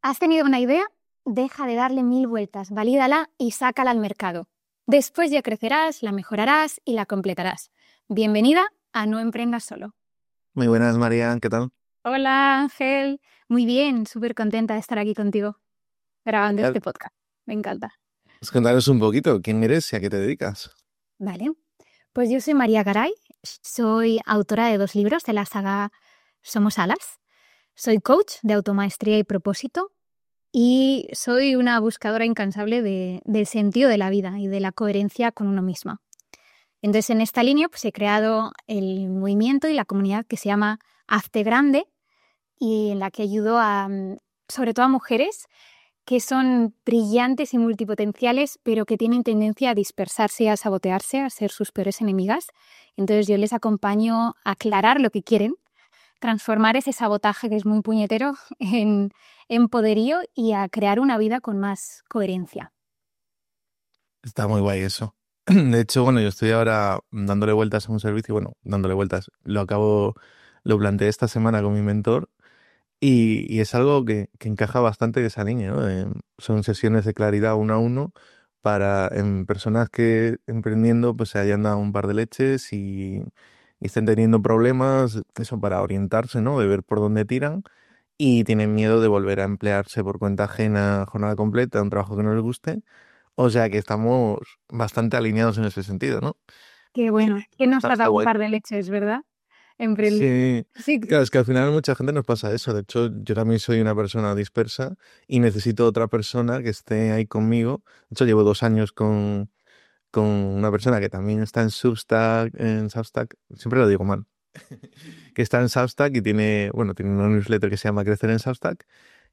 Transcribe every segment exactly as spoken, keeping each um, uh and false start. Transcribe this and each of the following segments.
¿Has tenido una idea? Deja de darle mil vueltas, valídala y sácala al mercado. Después ya crecerás, la mejorarás y la completarás. Bienvenida a No Emprendas Solo. Muy buenas, María, ¿qué tal? Hola Ángel, muy bien, súper contenta de estar aquí contigo, grabando Ya, este podcast. Me encanta. pues contanos un poquito, ¿quién eres y a qué te dedicas? Vale, pues yo soy María Garay, soy autora de dos libros de la saga Somos Alas. Soy coach de automaestría y propósito. Y soy una buscadora incansable de, del sentido de la vida y de la coherencia con uno misma. Entonces, en esta línea pues, he creado el movimiento y la comunidad que se llama Hazte Grande y en la que ayudo a, mm, sobre todo a mujeres que son brillantes y multipotenciales, pero que tienen tendencia a dispersarse y a sabotearse, a ser sus peores enemigas. Entonces, yo les acompaño a aclarar lo que quieren, transformar ese sabotaje que es muy puñetero en, en poderío y a crear una vida con más coherencia. Está muy guay eso. De hecho, bueno, yo estoy ahora dándole vueltas a un servicio, bueno, dándole vueltas, lo acabo, lo planteé esta semana con mi mentor y, y es algo que, que encaja bastante de esa línea, ¿no? Eh, son sesiones de claridad uno a uno para en personas que emprendiendo pues se hayan dado un par de leches y, y estén teniendo problemas, eso para orientarse, ¿no? De ver por dónde tiran y tienen miedo de volver a emplearse por cuenta ajena, jornada completa, un trabajo que no les guste. O sea que estamos bastante alineados en ese sentido, ¿no? Qué bueno, que nos Está, ha está dado un guay. par de leches, ¿verdad? Emprendiendo. Sí, Sí, claro, es que al final mucha gente nos pasa eso. De hecho, yo también soy una persona dispersa y necesito otra persona que esté ahí conmigo. De hecho, llevo dos años con, con una persona que también está en Substack, en Substack, siempre lo digo mal, que está en Substack y tiene, bueno, tiene una newsletter que se llama Crecer en Substack.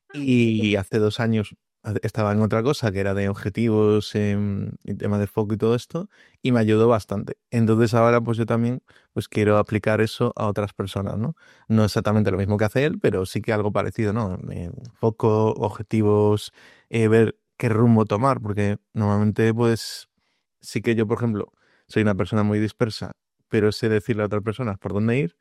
Y hace dos años estaba en otra cosa que era de objetivos, em, y tema de foco y todo esto, y me ayudó bastante. Entonces ahora pues yo también pues quiero aplicar eso a otras personas, ¿no? No exactamente lo mismo que hace él, pero sí que algo parecido, ¿no? Eh, foco, objetivos, eh, ver qué rumbo tomar, porque normalmente pues sí que yo, por ejemplo, soy una persona muy dispersa, pero sé decirle a otras personas por dónde ir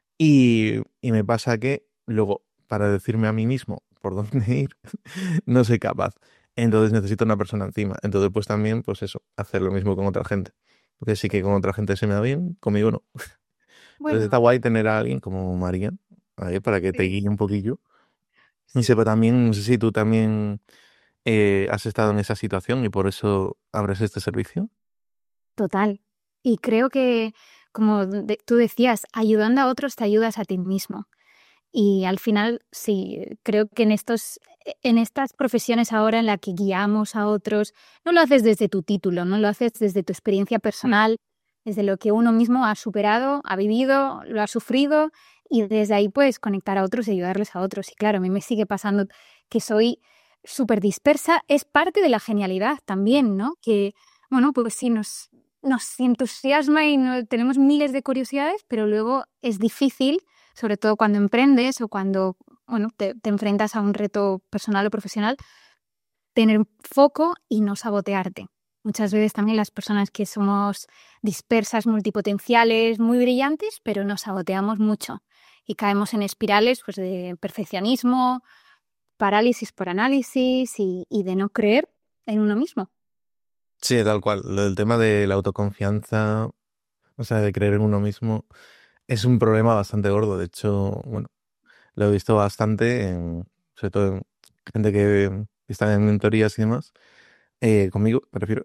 y, y me pasa que luego, para decirme a mí mismo por dónde ir, no soy capaz. Entonces necesito una persona encima. Entonces, pues también, pues eso, hacer lo mismo con otra gente. Porque sí que con otra gente se me da bien, conmigo no. Entonces está bueno, guay tener a alguien como María, ahí, para que te sí, guíe un poquillo. Y sí, sepa también, no sé si tú también eh, has estado en esa situación y por eso abres este servicio. total. Y creo que, como de- tú decías, ayudando a otros te ayudas a ti mismo. Y al final, sí, creo que en estos, en estas profesiones ahora en las que guiamos a otros, no lo haces desde tu título, no lo haces desde tu experiencia personal, desde lo que uno mismo ha superado, ha vivido, lo ha sufrido, y desde ahí puedes conectar a otros y ayudarles a otros. Y claro, a mí me sigue pasando que soy súper dispersa, es parte de la genialidad también, ¿no? Que, bueno, pues sí, nos, nos entusiasma y no- tenemos miles de curiosidades, pero luego es difícil, sobre todo cuando emprendes o cuando, bueno, te, te enfrentas a un reto personal o profesional, tener foco y no sabotearte. Muchas veces también las personas que somos dispersas, multipotenciales, muy brillantes, pero nos saboteamos mucho y caemos en espirales pues, de perfeccionismo, parálisis por análisis y, y de no creer en uno mismo. Sí, tal cual. Lo del tema de la autoconfianza, o sea, de creer en uno mismo, es un problema bastante gordo. De hecho, bueno, lo he visto bastante, en, sobre todo en gente que está en mentorías y demás, eh, conmigo, me refiero.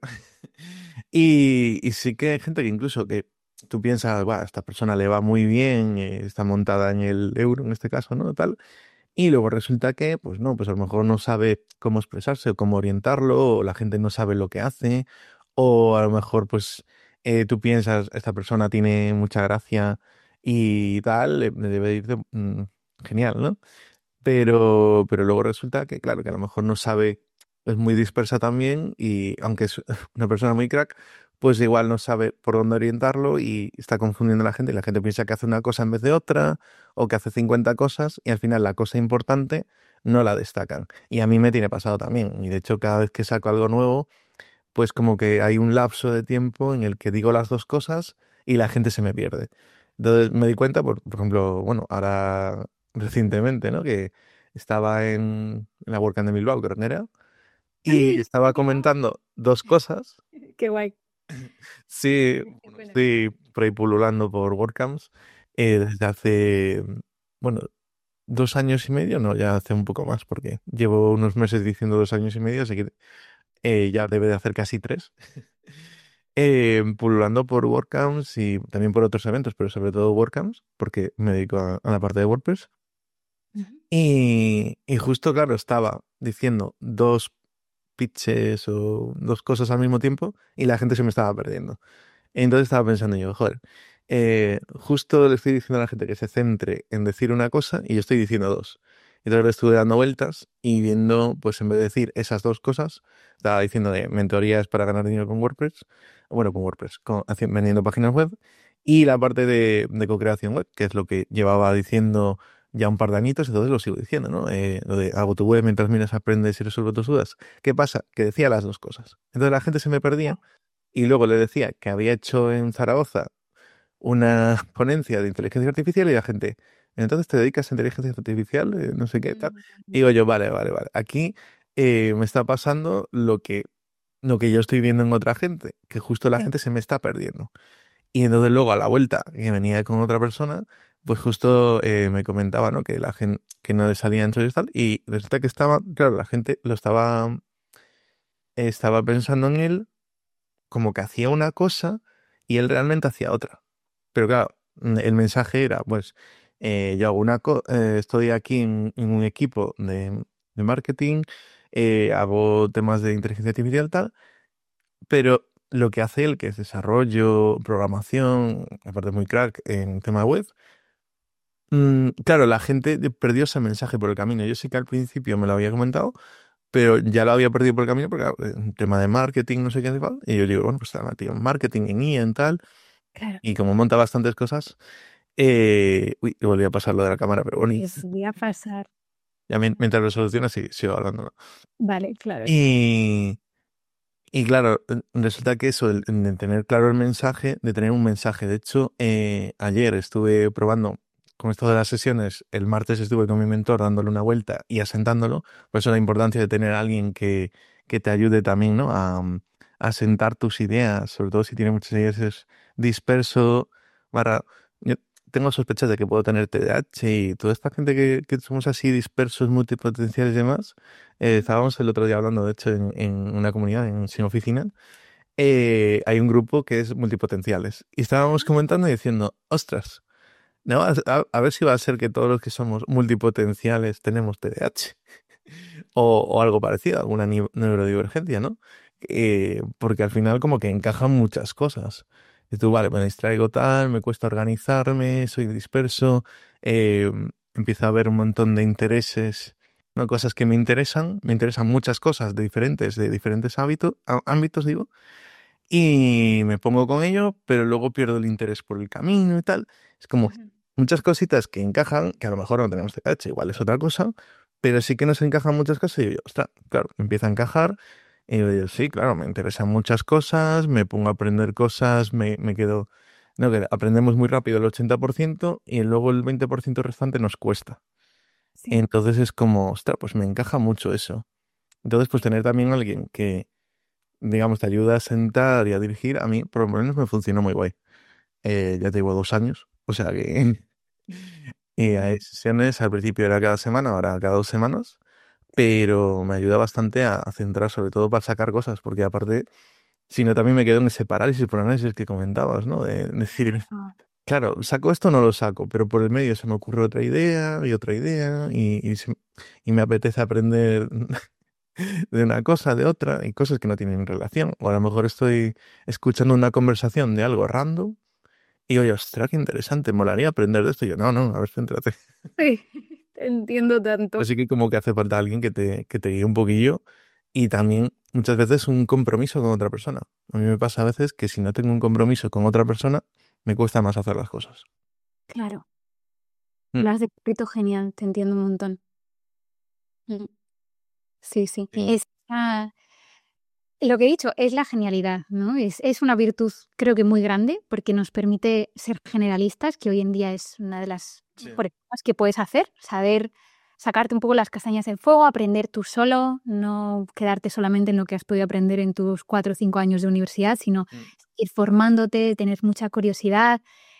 Y, y sí que hay gente que incluso que tú piensas, "Buah, esta persona le va muy bien, eh, está montada en el euro en este caso, ¿no? Tal. Y luego resulta que, pues no, pues a lo mejor no sabe cómo expresarse o cómo orientarlo, o la gente no sabe lo que hace, o a lo mejor, pues eh, tú piensas, esta persona tiene mucha gracia y tal, le, le debe ir de- mm, genial, ¿no? Pero, pero luego resulta que, claro, que a lo mejor no sabe, es muy dispersa también y aunque es una persona muy crack, pues igual no sabe por dónde orientarlo y está confundiendo a la gente y la gente piensa que hace una cosa en vez de otra o que hace cincuenta cosas y al final la cosa importante no la destacan. Y a mí me tiene pasado también y de hecho cada vez que saco algo nuevo, pues como que hay un lapso de tiempo en el que digo las dos cosas y la gente se me pierde. Entonces me di cuenta, por, por ejemplo, bueno, ahora recientemente, ¿no? Que estaba en, en la WordCamp de Bilbao, creo que era, y estaba comentando dos cosas. Qué guay. Sí, Qué bueno, buena. estoy por ahí pululando por WordCamps eh, desde hace, bueno, dos años y medio, no, ya hace un poco más, porque llevo unos meses diciendo dos años y medio, así que eh, ya debe de hacer casi tres. Eh, pululando por WordCamps y también por otros eventos, pero sobre todo WordCamps, porque me dedico a, a la parte de WordPress. Ujú. Y, y justo, claro, estaba diciendo dos pitches o dos cosas al mismo tiempo y la gente se me estaba perdiendo. Entonces estaba pensando yo, joder, eh, justo le estoy diciendo a la gente que se centre en decir una cosa y yo estoy diciendo dos. Entonces le estuve dando vueltas y viendo, pues en vez de decir esas dos cosas, estaba diciendo de mentorías para ganar dinero con WordPress, bueno, con WordPress, con, haci- vendiendo páginas web y la parte de, de co-creación web, que es lo que llevaba diciendo ya un par de añitos, entonces lo sigo diciendo, ¿no? Eh, lo de hago tu web mientras miras, aprendes y resuelves tus dudas. ¿Qué pasa? Que decía las dos cosas. Entonces la gente se me perdía y luego le decía que había hecho en Zaragoza una ponencia de inteligencia artificial y la gente, entonces te dedicas a inteligencia artificial, Eh, no sé qué tal. Y digo yo, vale, vale, vale. Aquí eh, me está pasando lo que, lo que yo estoy viendo en otra gente, que justo la Sí. gente se me está perdiendo. Y entonces luego a la vuelta, que venía con otra persona, pues justo eh, me comentaba, ¿no? Que la gente, que no le salía en y tal, y resulta que estaba, claro, la gente lo estaba, estaba pensando en él como que hacía una cosa y él realmente hacía otra. Pero claro, mm, el mensaje era, pues, eh, yo hago una co- eh, estoy aquí en, en un equipo de, de marketing, eh, hago temas de inteligencia artificial tal, pero lo que hace él, que es desarrollo, programación, aparte muy crack en tema web, mm, claro, la gente perdió ese mensaje por el camino. Yo sí que al principio me lo había comentado, pero ya lo había perdido por el camino porque claro, un tema de marketing, no sé qué hace falta. Y yo digo, bueno, pues está tío, en marketing, en I A, en tal. Claro. Y como monta bastantes cosas, eh, uy, volví a pasar lo de la cámara, pero bueno, y Que voy a pasar. ya mien- mientras lo soluciona, sí, sigo hablando, ¿no? Vale, claro. Y, y claro, eh, resulta que eso, el- de tener claro el mensaje, de tener un mensaje. De hecho, eh, ayer estuve probando con esto de las sesiones, el martes estuve con mi mentor dándole una vuelta y asentándolo. Por eso la importancia de tener a alguien que, que te ayude también, ¿no? A, mm, a asentar tus ideas, sobre todo si tiene muchas ideas, es disperso. Para, yo tengo sospechas de que puedo tener T D A H y toda esta gente que, que somos así dispersos, multipotenciales y demás. Eh, estábamos el otro día hablando, de hecho, en, en una comunidad, en Sin Oficina. Eh, hay un grupo que es multipotenciales. Y estábamos comentando y diciendo, ostras, no, a, a- a ver si va a ser que todos los que somos multipotenciales tenemos T D A H. O, o algo parecido, alguna ni- neurodivergencia, ¿no? Eh, porque al final como que encajan muchas cosas. Y tú, vale, me distraigo tal, me cuesta organizarme, soy disperso, eh, empiezo a ver un montón de intereses, ¿no? Cosas que me interesan, me interesan muchas cosas de diferentes, de diferentes hábitos, á- ámbitos, digo, y me pongo con ello, pero luego pierdo el interés por el camino y tal. Es como Ujú. muchas cositas que encajan, que a lo mejor no tenemos T D A H, igual es otra cosa, pero sí que nos encajan muchas cosas y yo, ostras, claro, me empieza a encajar y yo digo, sí, claro, me interesan muchas cosas, me pongo a aprender cosas, me, me quedo, no, que aprendemos muy rápido el ochenta por ciento y luego el veinte por ciento restante nos cuesta. Sí. Entonces es como, ostras, pues me encaja mucho eso. Entonces, pues tener también alguien que, digamos, te ayuda a sentar y a dirigir, a mí por lo menos me funcionó muy guay. Eh, ya te digo, dos años, o sea que y hay Ujú. sesiones, al principio era cada semana, ahora cada dos semanas, pero me ayuda bastante a, a centrar, sobre todo para sacar cosas, porque aparte, si no, también me quedo en ese parálisis por análisis que comentabas, ¿no? De decir, Ah, claro, saco esto o no lo saco, pero por el medio se me ocurre otra idea y otra idea, y, y, se- y me apetece aprender de una cosa, de otra, y cosas que no tienen relación. O a lo mejor estoy escuchando una conversación de algo random y oye, ostras, qué interesante, molaría aprender de esto. Y yo, no, no, a ver, céntrate. sí, te entiendo tanto. Pues sí que como que hace falta alguien que te, que te guíe un poquillo y también muchas veces un compromiso con otra persona. A mí me pasa a veces que si no tengo un compromiso con otra persona, me cuesta más hacer las cosas. Claro, Mm, lo has descrito genial, te entiendo un montón. Mm. Sí, sí. sí. Es, ah, lo que he dicho es la genialidad, ¿no? Es, es una virtud, creo que muy grande, porque nos permite ser generalistas, que hoy en día es una de las Sí. mejores cosas que puedes hacer, saber sacarte un poco las castañas del fuego, aprender tú solo, no quedarte solamente en lo que has podido aprender en tus cuatro o cinco años de universidad, sino Mm. ir formándote, tener mucha curiosidad,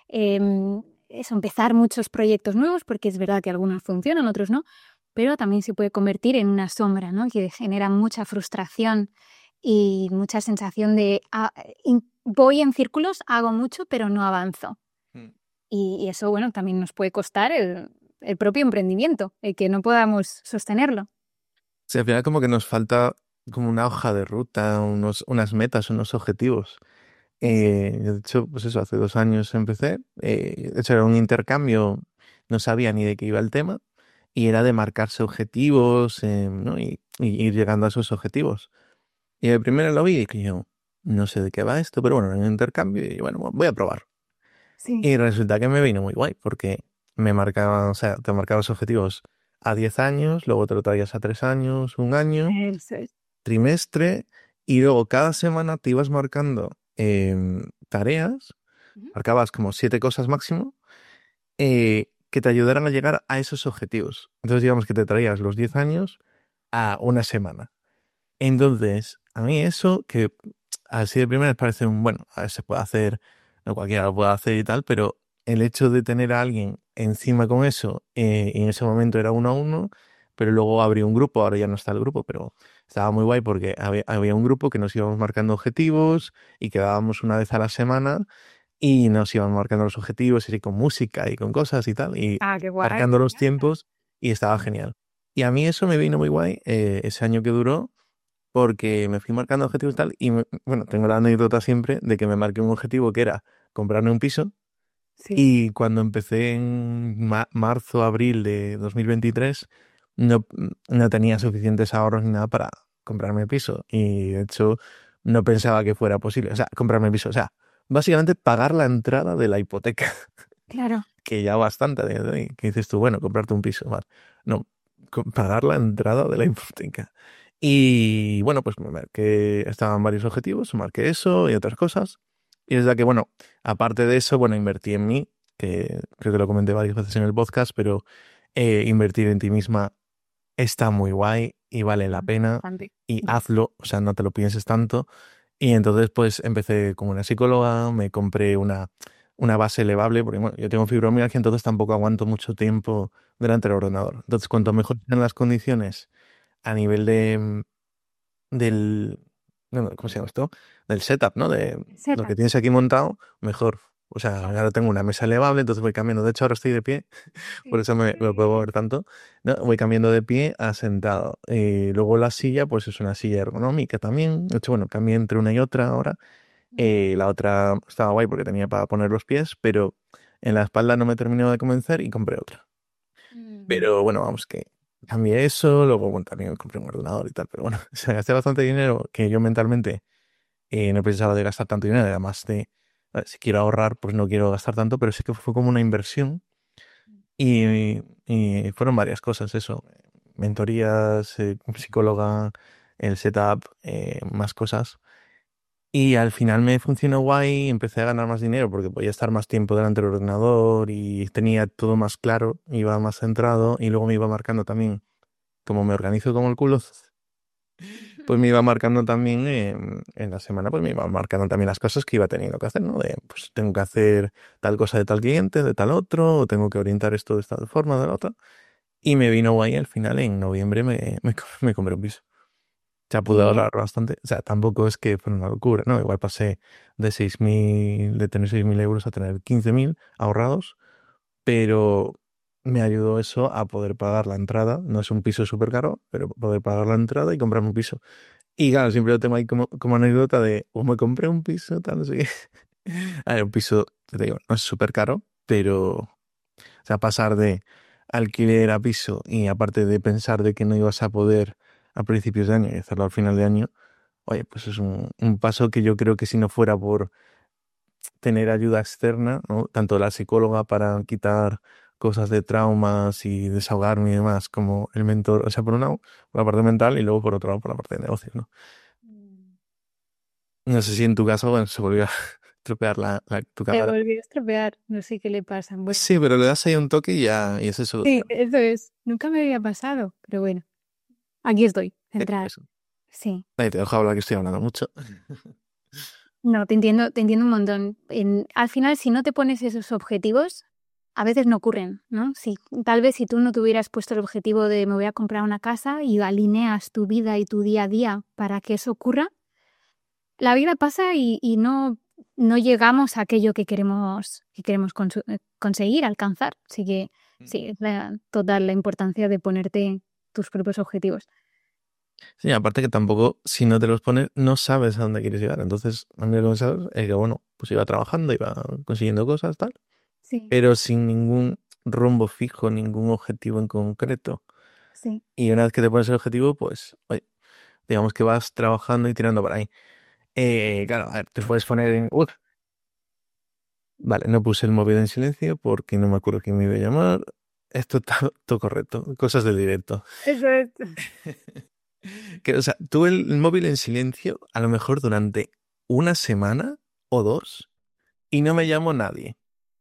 em, eso, empezar muchos proyectos nuevos, porque es verdad que algunos funcionan, otros no, pero también se puede convertir en una sombra, ¿no? Que genera mucha frustración y mucha sensación de ah, in- voy en círculos, hago mucho, pero no avanzo. Mm. Y, y eso, bueno, también nos puede costar el, el propio emprendimiento, el que no podamos sostenerlo. Sí, al final como que nos falta como una hoja de ruta, unos, unas metas, unos objetivos. Eh, de hecho, pues eso, hace dos años empecé. Eh, de hecho, era un intercambio, no sabía ni de qué iba el tema, y era de marcarse objetivos, eh, ¿no? Y, y ir llegando a esos objetivos. Y de primero lo vi y dije yo, no sé de qué va esto, pero bueno, era un intercambio y bueno, voy a probar. Sí. Y resulta que me vino muy guay, porque me marcaba, o sea, te marcabas objetivos a diez años, luego te lo traías a tres años, un año, Eso es. trimestre, y luego cada semana te ibas marcando em, tareas, Ujú. marcabas como siete cosas máximo, eh, que te ayudaran a llegar a esos objetivos. Entonces, digamos que te traías los diez años a una semana. Entonces, a mí eso, que así de primeras parece un, bueno, a ver, se puede hacer, no cualquiera lo puede hacer y tal, pero el hecho de tener a alguien encima con eso, eh, y en ese momento era uno a uno, pero luego abrió un grupo, ahora ya no está el grupo, pero estaba muy guay porque había, había un grupo que nos íbamos marcando objetivos y quedábamos una vez a la semana y nos iban marcando los objetivos y con música y con cosas y tal, y Ah, qué guay. marcando los tiempos y estaba genial. Y a mí eso me vino muy guay, eh, ese año que duró, porque me fui marcando objetivos y tal, y me- bueno, tengo la anécdota siempre de que me marqué un objetivo que era comprarme un piso, Sí. y cuando empecé en ma- marzo, abril de dos mil veintitrés, no, no tenía suficientes ahorros ni nada para comprarme el piso, y de hecho no pensaba que fuera posible, o sea, comprarme el piso, o sea, básicamente pagar la entrada de la hipoteca, Claro. que ya bastante, de- de- que dices tú, bueno, comprarte un piso, vale. No, co- pagar la entrada de la hipoteca. Y bueno, pues me marqué, estaban varios objetivos, marqué eso y otras cosas. Y es la que, bueno, aparte de eso, bueno, invertí en mí, que creo que lo comenté varias veces en el podcast, pero eh, invertir en ti misma está muy guay y vale la pena, Bastante. y hazlo, o sea, no te lo pienses tanto. Y entonces pues empecé con una psicóloga, me compré una, una base elevable, porque bueno, yo tengo fibromialgia, entonces tampoco aguanto mucho tiempo delante del ordenador. Entonces, cuanto mejor sean las condiciones a nivel de, mm, del, bueno, ¿cómo se llama esto? Del setup, ¿no? De lo que Setup. tienes aquí montado, mejor. O sea, ahora tengo una mesa elevable, entonces voy cambiando. De hecho, ahora estoy de pie, por Sí. eso me, me puedo mover tanto. No, voy cambiando de pie a sentado. Eh, luego la silla, pues es una silla ergonómica también. De hecho, bueno, cambié entre una y otra ahora. Eh, la otra estaba guay porque tenía para poner los pies, pero en la espalda no me terminó de convencer y compré otra. Mm. Pero bueno, vamos, que cambié eso, luego bueno, también compré un ordenador y tal, pero bueno, o sea, gasté bastante dinero que yo mentalmente eh, no pensaba de gastar tanto dinero, además de, a ver, si quiero ahorrar, pues no quiero gastar tanto, pero sí que fue como una inversión, y, y fueron varias cosas, eso, mentorías, eh, psicóloga, el setup, eh, más cosas. Y al final me funcionó guay, empecé a ganar más dinero porque podía estar más tiempo delante del ordenador y tenía todo más claro, iba más centrado, y luego me iba marcando también, como me organizo como el culo, pues me iba marcando también, eh, en la semana, pues me iba marcando también las cosas que iba teniendo que hacer, ¿no? De, pues tengo que hacer tal cosa de tal cliente, de tal otro, o tengo que orientar esto de esta forma, de la otra. Y me vino guay al final, en noviembre me, me, co- me compré un piso. Ya Qué pude bien. ahorrar bastante. O sea, tampoco es que fuera una locura, ¿no? Igual pasé de seis mil de tener seis mil euros a tener quince mil ahorrados, pero me ayudó eso a poder pagar la entrada. No es un piso súper caro, pero poder pagar la entrada y comprarme un piso. Y claro, siempre lo tengo ahí como, como anécdota de, o me compré un piso, tal, no sé qué. A ver, un piso, te digo, no es súper caro, pero, o sea, pasar de alquiler a piso, y aparte de pensar de que no ibas a poder a principios de año y hacerlo al final de año, oye, pues es un, un paso que yo creo que si no fuera por tener ayuda externa, ¿no? Tanto la psicóloga para quitar cosas de traumas y desahogarme y demás, como el mentor, o sea, por un lado, por la parte mental, y luego por otro lado, por la parte de negocios, ¿no? Mm. No sé si en tu caso, bueno, se volvió. estropear la, la- tu Se cámara. volvió a estropear, no sé qué le pasa. Bueno, Sí, pero le das ahí un toque y ya, y se sí, soluciona. eso es. Nunca me había pasado, pero bueno, aquí estoy, Eh, centrada. Eso. Sí. Ahí te dejo hablar que estoy hablando mucho. No, te entiendo, te entiendo un montón. En- al final, si no te pones esos objetivos, a veces no ocurren, ¿no? Si, tal vez si tú no te hubieras puesto el objetivo de me voy a comprar una casa y alineas tu vida y tu día a día para que eso ocurra, la vida pasa y, y no, no llegamos a aquello que queremos, que queremos consu- eh, conseguir, alcanzar. Así que sí, es la, total la importancia de ponerte tus propios objetivos. Sí, aparte que tampoco, si no te los pones, no sabes a dónde quieres llegar. Entonces, a mí lo que sabes es que, bueno, pues iba trabajando, iba consiguiendo cosas, tal, Sí, pero sin ningún rumbo fijo, ningún objetivo en concreto. sí. Y una vez que te pones el objetivo, pues, oye, digamos que vas trabajando y tirando por ahí. Eh, claro, a ver, te puedes poner en... Uf, vale, no puse el móvil en silencio porque no me acuerdo quién me iba a llamar. Esto está todo correcto. Cosas del directo. Eso es. Que, o sea, tuve el, el móvil en silencio a lo mejor durante una semana o dos y no me llamó nadie.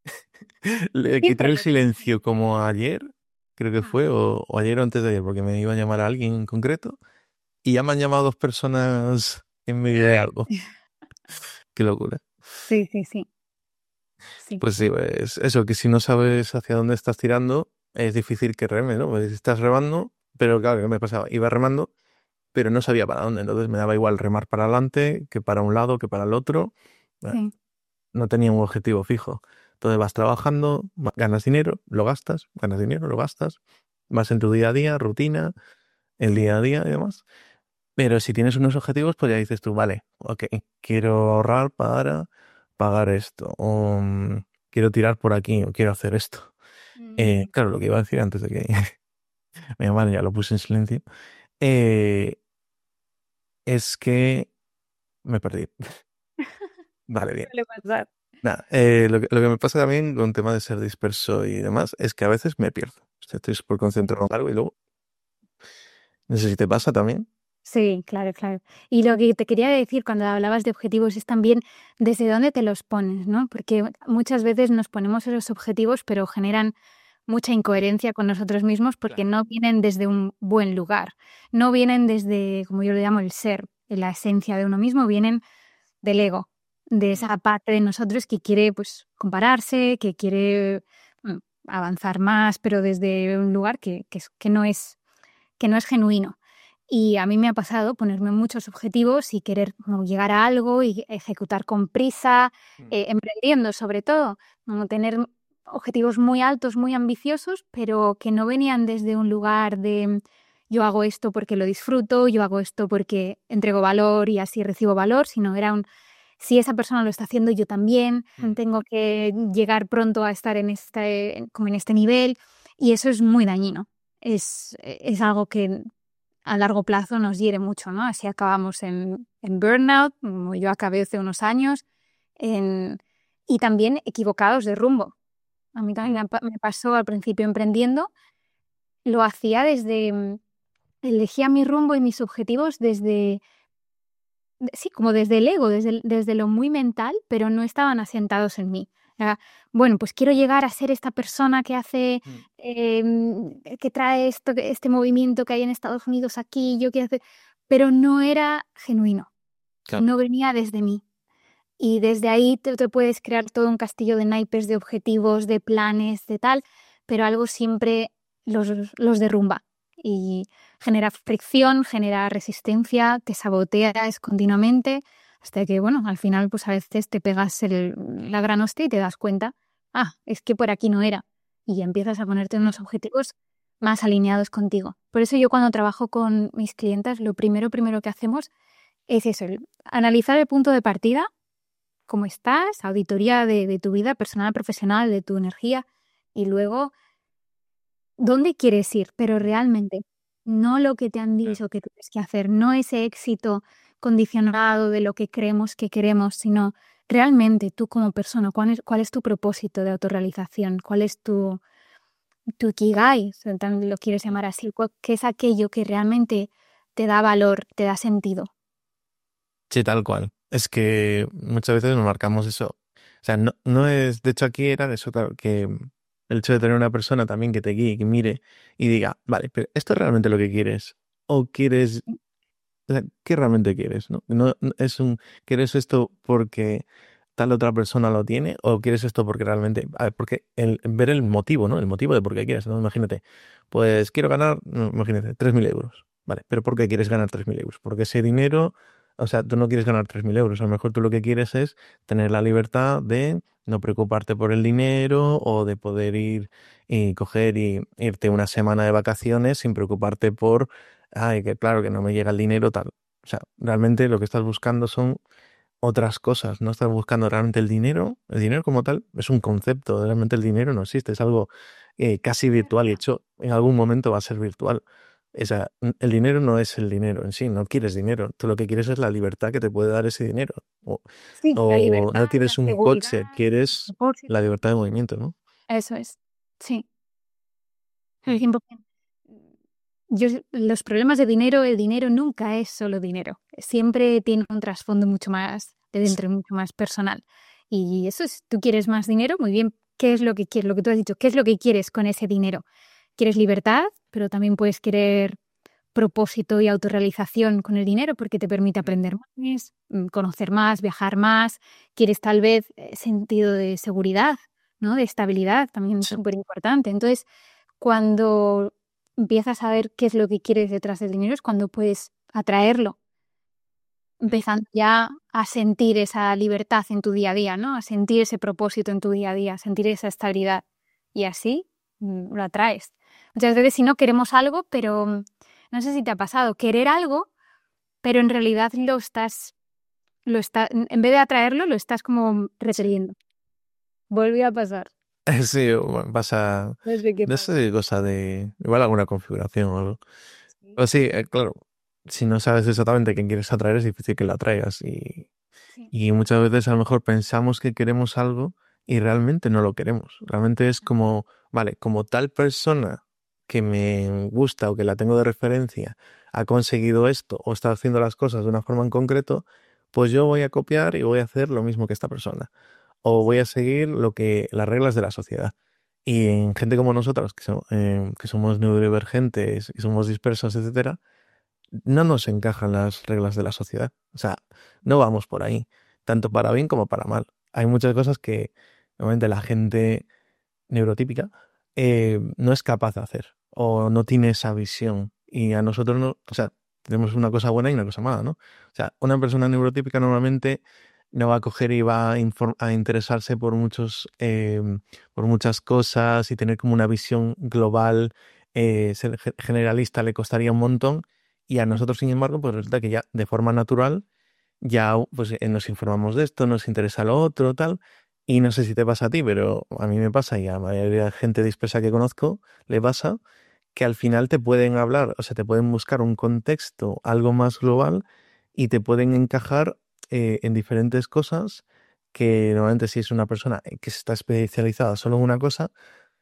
Le Qué quité el importante. silencio como ayer, creo que fue, o, o ayer o antes de ayer, porque me iba a llamar a alguien en concreto y ya me han llamado dos personas en medio de algo. Qué locura. Sí, sí, sí, sí. Pues sí, pues eso, que si no sabes hacia dónde estás tirando, es difícil que remes, ¿no? Pues estás remando, pero claro, ¿qué me pasaba? Iba remando, pero no sabía para dónde, entonces me daba igual remar para adelante, que para un lado, que para el otro. Bueno, Sí. no tenía un objetivo fijo. Entonces vas trabajando, va- ganas dinero, lo gastas, ganas dinero, lo gastas, vas en tu día a día, rutina, el día a día y demás. Pero si tienes unos objetivos, pues ya dices tú, vale, ok, quiero ahorrar para pagar esto, o mm, quiero tirar por aquí, o quiero hacer esto. Eh, Mm. claro, lo que iba a decir antes de que me llamaran, ya lo puse en silencio, eh, es que me perdí. Vale, bien. Suele pasar. Nada, eh, lo que, lo que me pasa también con tema de ser disperso y demás es que a veces me pierdo. O sea, estoy súper concentrado en algo y luego, no sé si te pasa también. Sí, claro, claro. Y lo que te quería decir cuando hablabas de objetivos es también desde dónde te los pones, ¿no? Porque muchas veces nos ponemos esos objetivos, pero generan mucha incoherencia con nosotros mismos porque Claro. no vienen desde un buen lugar, no vienen desde, como yo lo llamo, el ser, la esencia de uno mismo, vienen del ego, de Mm. esa parte de nosotros que quiere, pues, compararse, que quiere mm, avanzar más, pero desde un lugar que, que, es- que no es, que no es genuino. Y a mí me ha pasado ponerme muchos objetivos y querer como llegar a algo y ejecutar con prisa, Mm. eh, emprendiendo sobre todo, como tener objetivos muy altos, muy ambiciosos, pero que no venían desde un lugar de yo hago esto porque lo disfruto, yo hago esto porque entrego valor y así recibo valor, sino era un si esa persona lo está haciendo, yo también Mm. tengo que llegar pronto a estar en este, como en este nivel, y eso es muy dañino. Es, es algo que a largo plazo nos hiere mucho, ¿no? Así acabamos en, en burnout, como yo acabé hace unos años, en- y también equivocados de rumbo. A mí también Mm. me pa- me pasó al principio emprendiendo, lo hacía desde, mm, elegía mi rumbo y mis objetivos desde, de- sí, como desde el ego, desde, el- desde lo muy mental, pero no estaban asentados en mí. Era, bueno, pues quiero llegar a ser esta persona que hace, Mm. em, que trae esto, que- este movimiento que hay en Estados Unidos aquí, yo quiero hacer, pero no era genuino, Claro. no venía desde mí. Y desde ahí te, te puedes crear todo un castillo de naipes, de objetivos, de planes, de tal, pero algo siempre los, los derrumba y genera fricción, genera resistencia, te saboteas continuamente, hasta que, bueno, al final, pues a veces te pegas el- la gran hostia y te das cuenta, ah, es que por aquí no era. Y empiezas a ponerte unos objetivos más alineados contigo. Por eso yo cuando trabajo con mis clientes, lo primero, primero que hacemos es eso, el- analizar el punto de partida, cómo estás, auditoría de, de tu vida personal, profesional, de tu energía y luego dónde quieres ir, pero Mm. realmente, no lo que te han Claro. dicho que tienes que hacer, no ese éxito condicionado de lo que creemos que queremos, sino realmente tú como persona, cuál es, cuál es tu propósito de autorrealización, cuál es tu, tu ikigai, si también lo quieres Mm. llamar así, cuál- qué es aquello que realmente te da valor, te da sentido. Sí, tal cual. Es que muchas veces nos marcamos eso O sea, no, no es, de hecho aquí era eso, claro, que el hecho de tener una persona también que te guíe, que mire y diga, vale, pero ¿esto es realmente lo que quieres? ¿O quieres, o sea, qué realmente quieres, no? No, no es un, ¿quieres esto porque tal otra persona lo tiene? ¿O quieres esto porque realmente, a ver, porque el, ver el motivo, ¿no? El motivo de por qué quieres, ¿no? Imagínate, pues quiero ganar, no, imagínate, tres mil euros, vale, pero ¿por qué quieres ganar tres mil euros? Porque ese dinero, o sea, tú no quieres ganar tres mil euros, a lo mejor tú lo que quieres es tener la libertad de no preocuparte por el dinero o de poder ir y coger y irte una semana de vacaciones sin preocuparte por, ay, que claro, que no me llega el dinero, tal. O sea, realmente lo que estás buscando son otras cosas, no estás buscando realmente el dinero. El dinero como tal es un concepto, realmente el dinero no existe, es algo eh, casi virtual y de hecho en algún momento va a ser virtual. O sea, n- el dinero no es el dinero en sí, no quieres dinero, tú lo que quieres es la libertad que te puede dar ese dinero. O, Sí, la o libertad, no la quieres un coche, seguridad, el quieres la propósito. libertad de movimiento, ¿no? Eso es. Sí, el cien por ciento. Yo, los problemas de dinero, el dinero nunca es solo dinero. Siempre tiene un trasfondo mucho más de dentro, mucho más personal. Y eso es, tú quieres más dinero, muy bien. ¿Qué es lo que quieres? Lo que tú has dicho, ¿qué es lo que quieres con ese dinero? ¿Quieres libertad? Pero también puedes querer propósito y autorrealización con el dinero porque te permite aprender más, mm, conocer más, viajar más. Quieres tal vez eh, sentido de seguridad, ¿no? De estabilidad, también es Sí. súper importante. Entonces, cuando empiezas a ver qué es lo que quieres detrás del dinero, es cuando puedes atraerlo, empezando ya a sentir esa libertad en tu día a día, ¿no? A sentir ese propósito en tu día a día, a sentir esa estabilidad. Y así mm, lo atraes. Muchas veces si no queremos algo, pero mm, no sé si te ha pasado, querer algo, pero en realidad lo estás, lo está, en vez de atraerlo, lo estás como reteniendo. Volvió a pasar. Sí, bueno, pasa, No sé qué no pasa. sé, cosa de, igual alguna configuración o algo. Sí, Pues sí, eh, claro, si no sabes exactamente qué quieres atraer es difícil que lo atraigas y sí. Y muchas veces a lo mejor pensamos que queremos algo y realmente no lo queremos. Realmente es como, vale, como tal persona que me gusta o que la tengo de referencia ha conseguido esto o está haciendo las cosas de una forma en concreto, pues yo voy a copiar y voy a hacer lo mismo que esta persona. O voy a seguir lo que, las reglas de la sociedad. Y en gente como nosotros, que, so- eh, que somos neurodivergentes, que somos dispersos, etcétera, no nos encajan las reglas de la sociedad. O sea, no vamos por ahí, tanto para bien como para mal. Hay muchas cosas que normalmente la gente neurotípica eh, no es capaz de hacer o no tiene esa visión. Y a nosotros no, o sea, tenemos una cosa buena y una cosa mala, ¿no? O sea, una persona neurotípica normalmente no va a coger y va a, infor- a interesarse por muchos, eh, por muchas cosas y tener como una visión global, eh, ser ge- generalista le costaría un montón. Y a nosotros, sin embargo, pues resulta que ya de forma natural ya pues eh, nos informamos de esto, nos interesa lo otro, tal. Y no sé si te pasa a ti, pero a mí me pasa y a la mayoría de gente dispersa que conozco le pasa que al final te pueden hablar, o sea, te pueden buscar un contexto, algo más global y te pueden encajar eh, en diferentes cosas que normalmente si es una persona que está especializada solo en una cosa,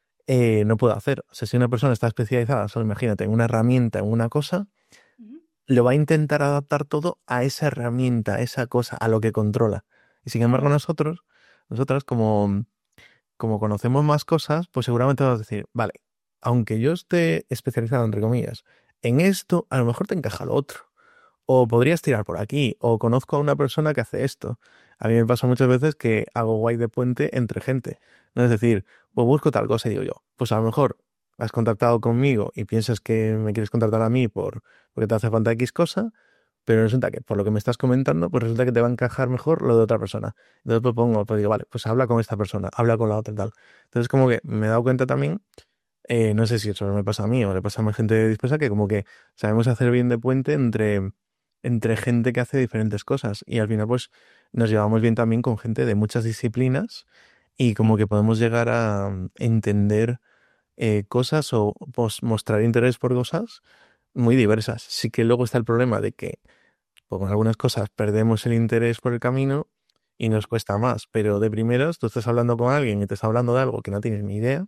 eh, no puede hacer. O sea, si una persona está especializada solo, imagínate, en una herramienta, en una cosa, Ujú. lo va a intentar adaptar todo a esa herramienta, a esa cosa, a lo que controla. Y sin embargo Claro. nosotros, nosotras como, como conocemos más cosas, pues seguramente vamos a decir, vale, aunque yo esté especializado, entre comillas, en esto, a lo mejor te encaja lo otro. O podrías tirar por aquí, o conozco a una persona que hace esto. A mí me pasa muchas veces que hago guay de puente entre gente. No es decir, pues busco tal cosa y digo yo, pues a lo mejor has contactado conmigo y piensas que me quieres contactar a mí por, porque te hace falta X cosa, pero resulta que por lo que me estás comentando, pues resulta que te va a encajar mejor lo de otra persona. Entonces pues pongo, pues digo, vale, pues habla con esta persona, habla con la otra y tal. Entonces como que me he dado cuenta también, eh, no sé si eso me pasa a mí o le pasa a más gente dispersa, que como que sabemos hacer bien de puente entre, entre gente que hace diferentes cosas y al final pues nos llevamos bien también con gente de muchas disciplinas y como Sí. que podemos llegar a mm, entender eh, cosas o pues, mostrar interés por cosas muy diversas. Sí que luego está el problema de que pues, con algunas cosas perdemos el interés por el camino y nos cuesta más, pero de primeras tú estás hablando con alguien y te está hablando de algo que no tienes ni idea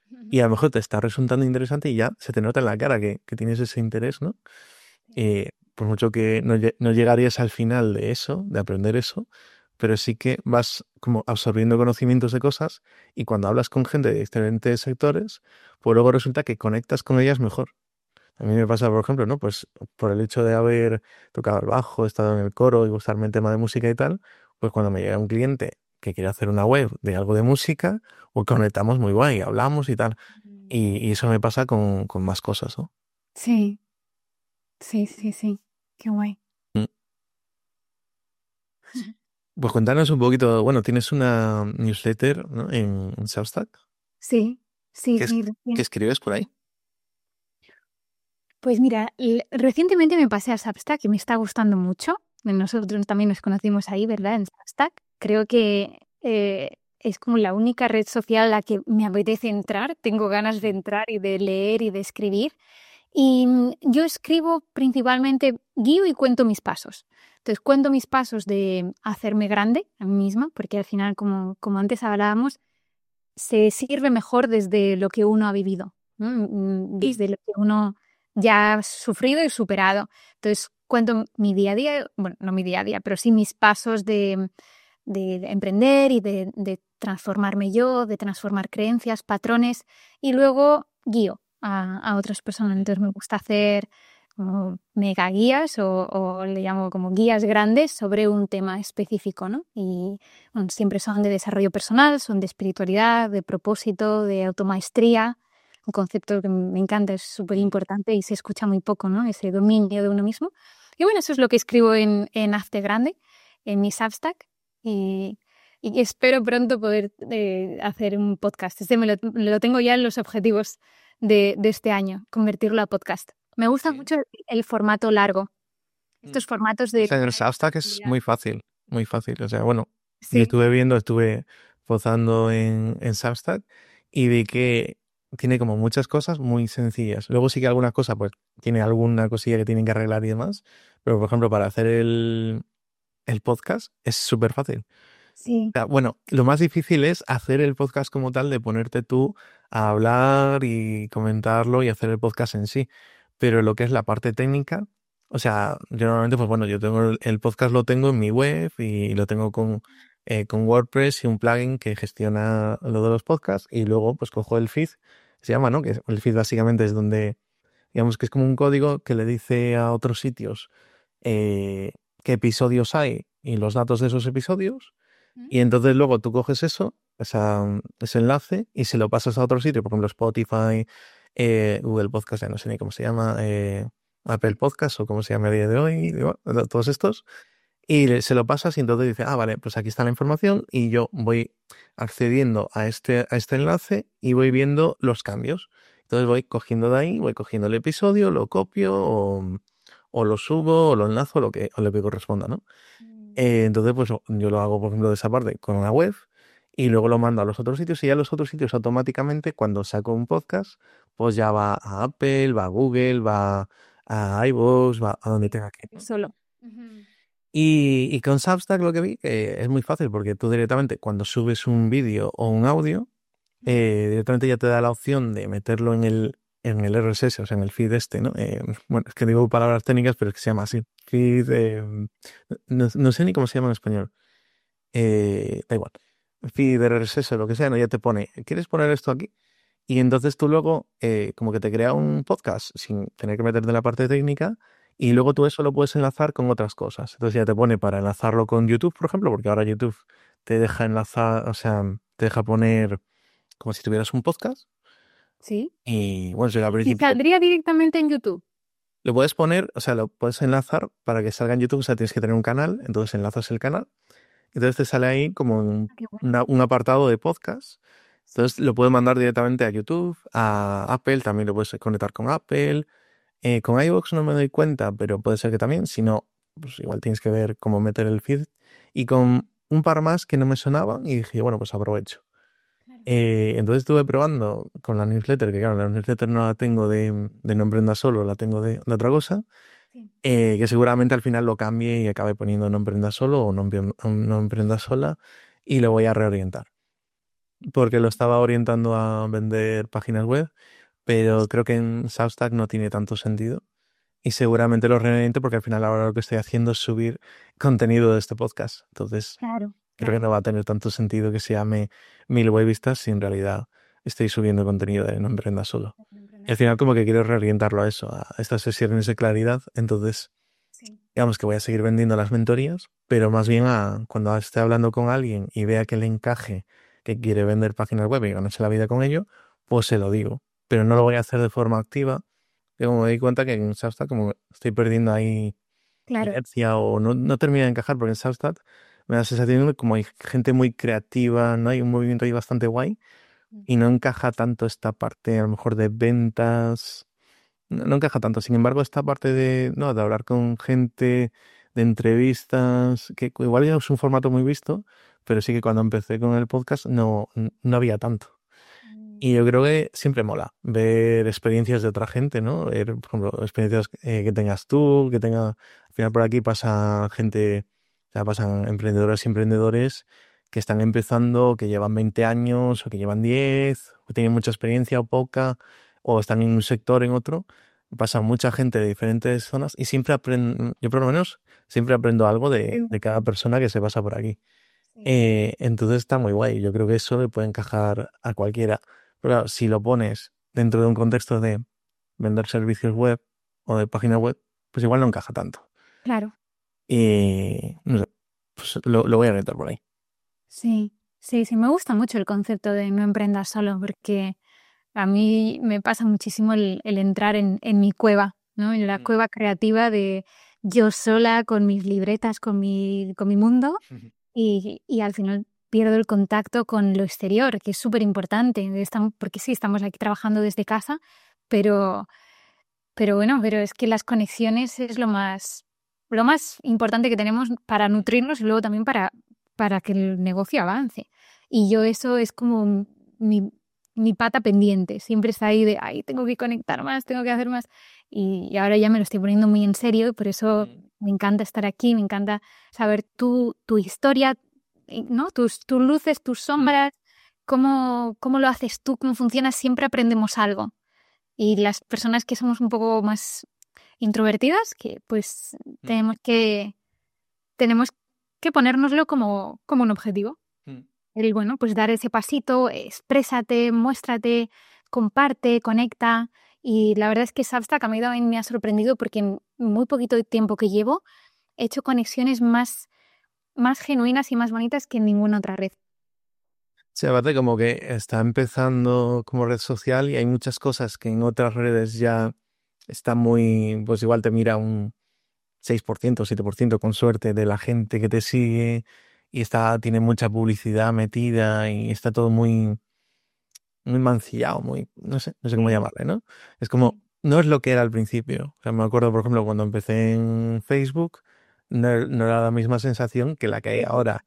y Ujú. a lo mejor te está resultando interesante y ya se te nota en la cara que, que tienes ese interés, ¿no? Sí. Eh, por mucho que no, lle- no llegarías al final de eso, de aprender eso, pero sí que vas como absorbiendo conocimientos de cosas y cuando hablas con gente de diferentes sectores, pues luego resulta que conectas con ellas mejor. A mí me pasa, por ejemplo, ¿no? Pues por el hecho de haber tocado el bajo, estado en el coro y gustarme el tema de música y tal, pues cuando me llega un cliente que quiere hacer una web de algo de música, pues conectamos muy guay, hablamos y tal. Mm. Y, y eso me pasa con, con más cosas, ¿no? Sí, sí, sí, sí. Qué guay. Mm. Pues cuéntanos un poquito, bueno, tienes una newsletter, ¿no? En, en Substack. Sí, sí, ¿Qué, es, sí. qué recién- escribes por ahí? Pues mira, l- recientemente me pasé a Substack y me está gustando mucho. Nosotros también nos conocimos ahí, ¿verdad? En Substack. Creo que eh, es como la única red social a la que me apetece entrar. Tengo ganas de entrar y de leer y de escribir. Y mm, yo escribo principalmente, guío y cuento mis pasos. Entonces, cuento mis pasos de hacerme grande a mí misma, porque al final, como, como antes hablábamos, se sirve mejor desde lo que uno ha vivido, ¿no? Mm, desde lo que uno ya ha sufrido y superado. Entonces, cuento mi día a día, bueno, no mi día a día, pero sí mis pasos de, de emprender y de, de transformarme yo, de transformar creencias, patrones, y luego guío a, a otras personas. Entonces, me gusta hacer como mega guías o, o le llamo como guías grandes sobre un tema específico, ¿no? Y bueno, siempre son de desarrollo personal, son de espiritualidad, de propósito, de automaestría, un concepto que me encanta, es súper importante y se escucha muy poco, ¿no? Ese dominio de uno mismo. Y bueno, eso es lo que escribo en, en Hazte Grande, en mi Substack, y, y espero pronto poder eh, hacer un podcast. Este me lo, lo tengo ya en los objetivos de, de este año, convertirlo a podcast. Me gusta Sí. mucho el, el formato largo, Mm. estos formatos O de... sea, en el Substack es muy fácil, muy fácil. O sea, bueno, yo Sí, estuve viendo, estuve pozando en, en Substack y vi que tiene como muchas cosas muy sencillas. Luego sí que algunas cosas, pues, tiene alguna cosilla que tienen que arreglar y demás. Pero, por ejemplo, para hacer el, el podcast es súper fácil. sí. O sea, bueno, lo más difícil es hacer el podcast como tal, de ponerte tú a hablar y comentarlo y hacer el podcast en sí. Pero lo que es la parte técnica, o sea, yo normalmente, pues bueno, yo tengo el, el podcast lo tengo en mi web y lo tengo con, eh, con WordPress y un plugin que gestiona lo de los podcasts y luego pues cojo el feed, se llama, ¿no? Que es- el feed básicamente es donde, digamos que es como un código que le dice a otros sitios eh, qué episodios hay y los datos de esos episodios ¿Mm? y entonces luego tú coges eso, esa, ese enlace, y se lo pasas a otro sitio, por ejemplo, Spotify, eh, Google Podcast, ya no sé ni cómo se llama, eh, Apple Podcast o cómo se llama a día de hoy, digo, todos estos, y le- se lo pasas y entonces dice, ah, vale, pues aquí está la información y yo voy accediendo a este, a este enlace y voy viendo los cambios. Entonces voy cogiendo de ahí, voy cogiendo el episodio, lo copio o, o lo subo o lo enlazo, lo que, o lo que corresponda, ¿no? Mm. Eh, entonces, pues yo lo hago, por ejemplo, de esa parte con una web y luego lo mando a los otros sitios y ya los otros sitios automáticamente, cuando saco un podcast, pues ya va a Apple, va a Google, va a iVoox, va a donde tenga que ir, ¿no? Solo. Ujú. Y, y con Substack lo que vi que es muy fácil porque tú directamente cuando subes un vídeo o un audio, Mm. eh, directamente ya te da la opción de meterlo en el, en el R S S, o sea, en el feed este, ¿no? Eh, bueno, es que digo palabras técnicas, pero es que se llama así. Feed, eh, no, no sé ni cómo se llama en español. Eh, da igual. Feed, R S S, lo que sea, ¿no? Ya te pone, ¿quieres poner esto aquí? Y entonces tú luego, eh, como que te crea un podcast sin tener que meterte en la parte técnica, y Sí. luego tú eso lo puedes enlazar con otras cosas. Entonces ya te pone para enlazarlo con YouTube, por ejemplo, porque ahora YouTube te deja enlazar, o sea, te deja poner como si tuvieras un podcast. Sí. Y bueno, yo al Y principio saldría directamente en YouTube. lo puedes poner, o sea, lo puedes enlazar para que salga en YouTube, o sea, tienes que tener un canal, entonces enlazas el canal. Entonces te sale ahí como un, Ah, qué guay. una- un apartado de podcast. Entonces lo puedes mandar directamente a YouTube, a Apple, también lo puedes conectar con Apple. Eh, con iVoox no me doy cuenta, pero puede ser que también. Si no, pues igual tienes que ver cómo meter el feed. Y con un par más que no me sonaban y dije, bueno, pues aprovecho. Claro. Eh, entonces estuve probando con la newsletter, que claro, la newsletter no la tengo de, de No Emprenda Solo, la tengo de, de otra cosa, Sí. eh, que seguramente al final lo cambie y acabe poniendo No Emprenda Solo o No, Empie- No Emprenda Sola y lo voy a reorientar. Porque lo estaba orientando a vender páginas web, pero creo que en Substack no tiene tanto sentido. y seguramente lo reoriente porque al final ahora lo que estoy haciendo es subir contenido de este podcast. Entonces, Claro, creo que claro. no va a tener tanto sentido que se llame Mil Web Vistas si en realidad estoy subiendo contenido de No Emprendas Solo. Y al final como que quiero reorientarlo a eso, a estas sesiones de claridad. Entonces, Sí, digamos que voy a seguir vendiendo las mentorías, pero más bien a cuando esté hablando con alguien y vea que le encaje, que quiere vender páginas web y ganarse la vida con ello, pues se lo digo. Pero no lo voy a hacer de forma activa. Y como me di cuenta que en Substack como estoy perdiendo ahí claro. inercia o no, no termina de encajar, porque en Substack me da la sensación de como hay gente muy creativa, no hay un movimiento ahí bastante guay Mm. y no encaja tanto esta parte a lo mejor de ventas, no, no encaja tanto. Sin embargo, esta parte de, no, de hablar con gente, de entrevistas, que igual ya es un formato muy visto, pero sí que cuando empecé con el podcast no, no había tanto. Mm. Y yo creo que siempre mola ver experiencias de otra gente, ¿no? Ver, por ejemplo, experiencias eh, que tengas tú, que tenga... Al final por aquí pasa gente, o sea, pasan emprendedoras y emprendedores que están empezando, que llevan veinte años, o que llevan diez, o tienen mucha experiencia o poca, o están en un sector, en otro. Pasa mucha gente de diferentes zonas y siempre aprendo, yo por lo menos, siempre aprendo algo de, de cada persona que se pasa por aquí. Sí. Eh, entonces está muy guay. Yo creo que eso le puede encajar a cualquiera. Pero claro, si lo pones dentro de un contexto de vender servicios web o de páginas web, pues igual no encaja tanto. Claro. Y no sé, pues lo, lo voy a retar por ahí. Sí, sí, sí, me gusta mucho el concepto de no emprendas solo, porque a mí me pasa muchísimo el, el entrar en, en mi cueva, ¿no? En la Mm. cueva creativa de yo sola con mis libretas, con mi, con mi mundo, y, y al final pierdo el contacto con lo exterior, que es súper importante, porque sí, estamos aquí trabajando desde casa, pero, pero bueno, pero es que las conexiones es lo más, lo más importante que tenemos para nutrirnos y luego también para, para que el negocio avance. Y yo eso es como mi, mi pata pendiente. Siempre está ahí de, ay, tengo que conectar más, tengo que hacer más. Y, y ahora ya me lo estoy poniendo muy en serio y por eso Mm. me encanta estar aquí, me encanta saber tu, tu historia, y- ¿no? Tus, tus luces, tus Mm. sombras, cómo, cómo lo haces tú, cómo funciona. Siempre aprendemos algo. Y las personas que somos un poco más introvertidas, que pues Mm. tenemos que, tenemos que ponérnoslo como, como un objetivo. Mm. El, bueno, pues dar ese pasito, exprésate, muéstrate, comparte, conecta. Y la verdad es que Substack a mí también me ha sorprendido porque en muy poquito tiempo que llevo he hecho conexiones más, más genuinas y más bonitas que en ninguna otra red. Sí, aparte como que está empezando como red social y hay muchas cosas que en otras redes ya están muy, pues igual te mira un seis por ciento, siete por ciento con suerte de la gente que te sigue y está, tiene mucha publicidad metida y está todo muy, muy mancillado, muy, no sé, no sé cómo Sí, llamarle, ¿no? Es como, sí. no es lo que era al principio. O sea, me acuerdo, por ejemplo, cuando empecé en Facebook, no, er- no era la misma sensación que la que hay ahora.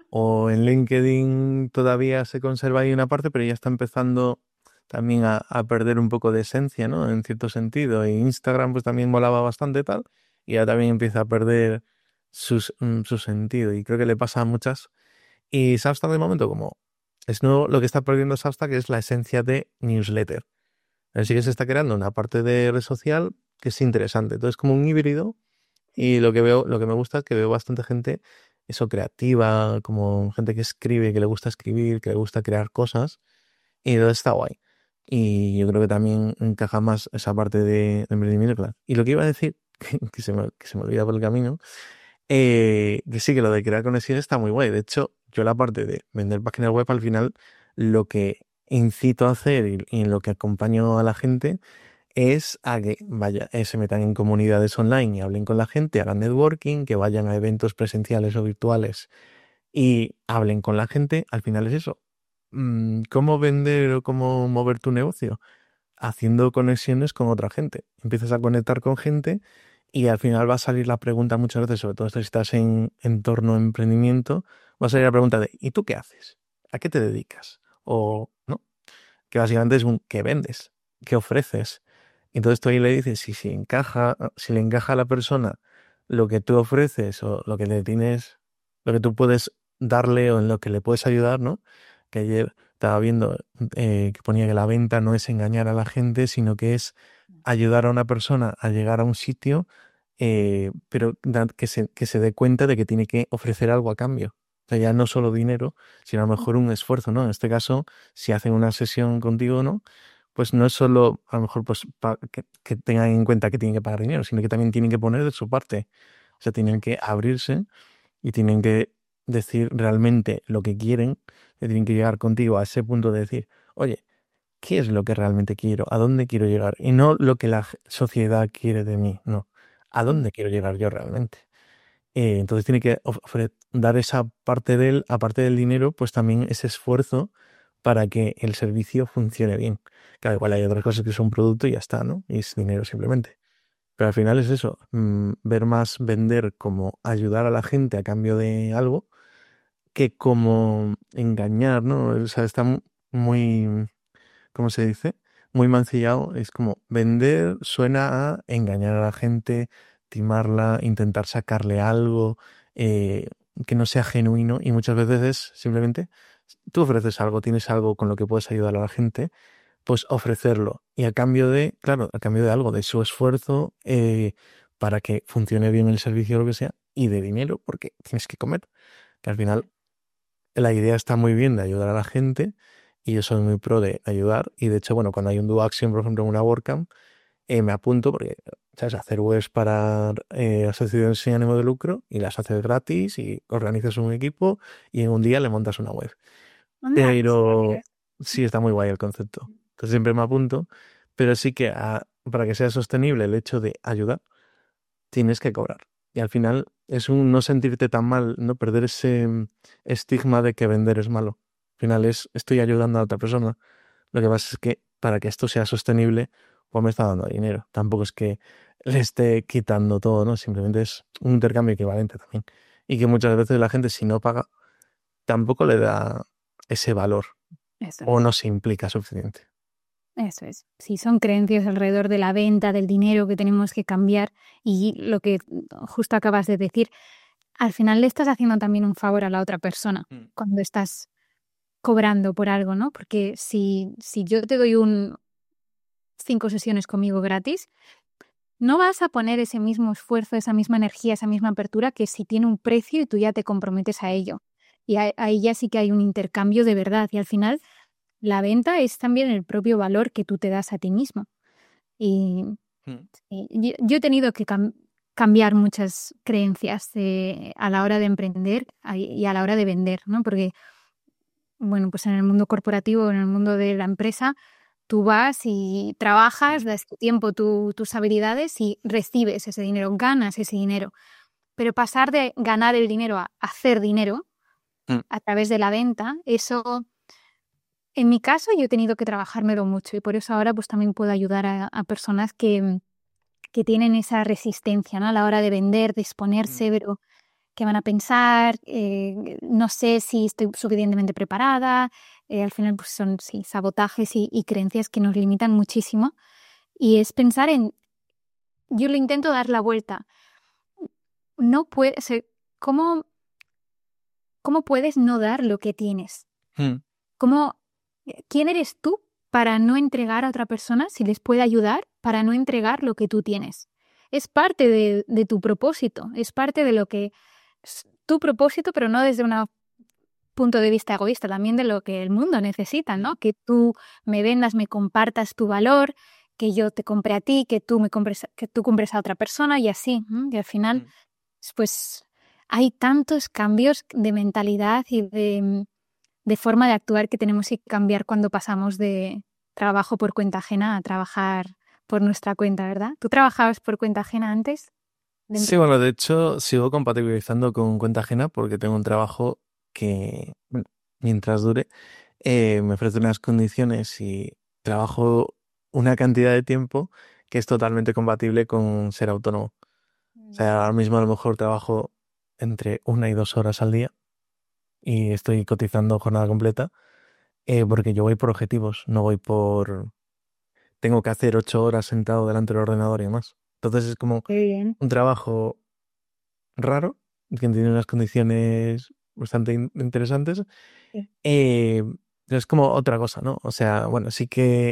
O en LinkedIn todavía se conserva ahí una parte, pero ya está empezando también a, a perder un poco de esencia, ¿no? En cierto sentido. Y Instagram pues también molaba bastante tal, y ya también empieza a perder sus, mm, su sentido. Y creo que le pasa a muchas. Y Substack de momento, como es nuevo, lo que está perdiendo Substack es la esencia de newsletter. Así que se está creando una parte de red social que es interesante. Entonces, como un híbrido, y lo que veo, lo que me gusta es que veo bastante gente, eso, creativa, como gente que escribe, que le gusta escribir, que le gusta crear cosas, y entonces está guay. Y yo creo que también encaja más esa parte de, de emprendimiento, claro. Y lo que iba a decir, que se me, que se me olvida por el camino, eh, que sí, que lo de crear conexiones está muy guay. De hecho, yo la parte de vender páginas web al final, lo que incito a hacer y, y en lo que acompaño a la gente es a que vaya, eh, se metan en comunidades online y hablen con la gente, hagan networking, que vayan a eventos presenciales o virtuales y hablen con la gente. Al final es eso. Mm, ¿Cómo vender o cómo mover tu negocio? Haciendo conexiones con otra gente. Empiezas a conectar con gente y al final va a salir la pregunta muchas veces, sobre todo si estás en entorno a emprendimiento, va a salir la pregunta de ¿y tú qué haces? ¿A qué te dedicas? O no, que básicamente es un ¿qué vendes? ¿Qué ofreces? Entonces tú ahí le dices si, si encaja, si le encaja a la persona lo que tú ofreces o lo que le tienes, lo que tú puedes darle o en lo que le puedes ayudar, ¿no? Que ayer estaba viendo eh, que ponía que la venta no es engañar a la gente, sino que es ayudar a una persona a llegar a un sitio, eh, pero da- que se, que se dé cuenta de que tiene que ofrecer algo a cambio. O sea, ya no solo dinero, sino a lo mejor un esfuerzo, ¿no? En este caso, si hacen una sesión contigo, ¿no? Pues no es solo, a lo mejor, pues pa- que, que tengan en cuenta que tienen que pagar dinero, sino que también tienen que poner de su parte. O sea, tienen que abrirse y tienen que decir realmente lo que quieren, que tienen que llegar contigo a ese punto de decir, oye, ¿qué es lo que realmente quiero? ¿A dónde quiero llegar? Y no lo que la g- sociedad quiere de mí, no. ¿A dónde quiero llegar yo realmente? Eh, entonces tiene que of- ofre- dar esa parte del, aparte del dinero, pues también ese esfuerzo para que el servicio funcione bien. Claro, igual hay otras cosas que son producto y ya está, ¿no? Y es dinero simplemente. Pero al final es eso, mm, ver más vender como ayudar a la gente a cambio de algo que como engañar, ¿no? O sea, está mu- muy, ¿cómo se dice? Muy mancillado. Es como vender suena a engañar a la gente, timarla, intentar sacarle algo, eh, que no sea genuino y muchas veces es simplemente, tú ofreces algo, tienes algo con lo que puedes ayudar a la gente, pues ofrecerlo. Y a cambio de, claro, a cambio de algo, de su esfuerzo, eh, para que funcione bien el servicio o lo que sea, y de dinero, porque tienes que comer. Que al final la idea está muy bien de ayudar a la gente y yo soy muy pro de ayudar. Y de hecho, bueno, cuando hay un Do Action, por ejemplo, en una WordCamp, eh, me apunto porque, ¿sabes? Hacer webs para eh, asociaciones sin ánimo de lucro y las haces gratis y organizas un equipo y en un día le montas una web. Anda, Pero sí está muy guay el concepto. Entonces siempre me apunto, pero sí que a- para que sea sostenible el hecho de ayudar, tienes que cobrar. Y al final es un no sentirte tan mal, no perder ese mm, estigma de que vender es malo. Al final es estoy ayudando a otra persona. Lo que pasa es que para que esto sea sostenible, pues me está dando dinero. Tampoco es que le esté quitando todo, ¿no? Simplemente es un intercambio equivalente también. Y que muchas veces la gente, si no paga, tampoco le da ese valor eso o es. no se implica suficiente. Eso es. Sí, son creencias alrededor de la venta, del dinero que tenemos que cambiar y lo que justo acabas de decir, al final le estás haciendo también un favor a la otra persona Mm. cuando estás cobrando por algo, ¿no? Porque si, si yo te doy un cinco sesiones conmigo gratis, no vas a poner ese mismo esfuerzo, esa misma energía, esa misma apertura que si tiene un precio y tú ya te comprometes a ello. Y ahí ahí ya sí que hay un intercambio de verdad y al final la venta es también el propio valor que tú te das a ti mismo. Y Mm. y yo yo he tenido que cam cambiar muchas creencias, eh, a la hora de emprender a y a la hora de vender, ¿no? Porque, bueno, pues en el mundo corporativo, en el mundo de la empresa, tú vas y trabajas, Mm. das tu tiempo, tu tus habilidades y recibes ese dinero, ganas ese dinero. Pero pasar de ganar el dinero a hacer dinero Mm. a través de la venta, eso, en mi caso, yo he tenido que trabajármelo mucho y por eso ahora, pues, también puedo ayudar a a personas que que tienen esa resistencia, ¿no? A la hora de vender, de Mm. exponerse, pero ¿qué van a pensar? Eh, no sé si estoy suficientemente preparada. Eh, al final, pues son sí, sabotajes y, y creencias que nos limitan muchísimo. Y es pensar en, yo lo intento dar la vuelta. No puede ser, ¿cómo, cómo puedes no dar lo que tienes? Mm. ¿Cómo, eh, quién eres tú para no entregar a otra persona si les puede ayudar, para no entregar lo que tú tienes? Es parte de, de tu propósito, es parte de lo que es tu propósito, pero no desde un punto de vista egoísta, también de lo que el mundo necesita, Mm. ¿no? Que tú me vendas, me compartas tu valor, que yo te compre a ti, que tú me compres, que tú compres a otra persona y así. ¿M? Y al final, Mm. pues hay tantos cambios de mentalidad y de, de forma de actuar que tenemos que cambiar cuando pasamos de trabajo por cuenta ajena a trabajar por nuestra cuenta, ¿verdad? ¿Tú trabajabas por cuenta ajena antes de Sí, emprender? bueno, de hecho sigo compatibilizando con cuenta ajena porque tengo un trabajo que, bueno, mientras dure, eh, me ofrece unas condiciones y trabajo una cantidad de tiempo que es totalmente compatible con ser autónomo. O Mm. sea, ahora mismo a lo mejor trabajo entre una y dos horas al día y estoy cotizando jornada completa, eh, porque yo voy por objetivos, no voy por... Tengo que hacer ocho horas sentado delante del ordenador y demás. Entonces es como Qué bien. un trabajo raro, que tiene unas condiciones bastante in- interesantes. Sí. Eh, pero es como otra cosa, ¿no? O sea, bueno, sí que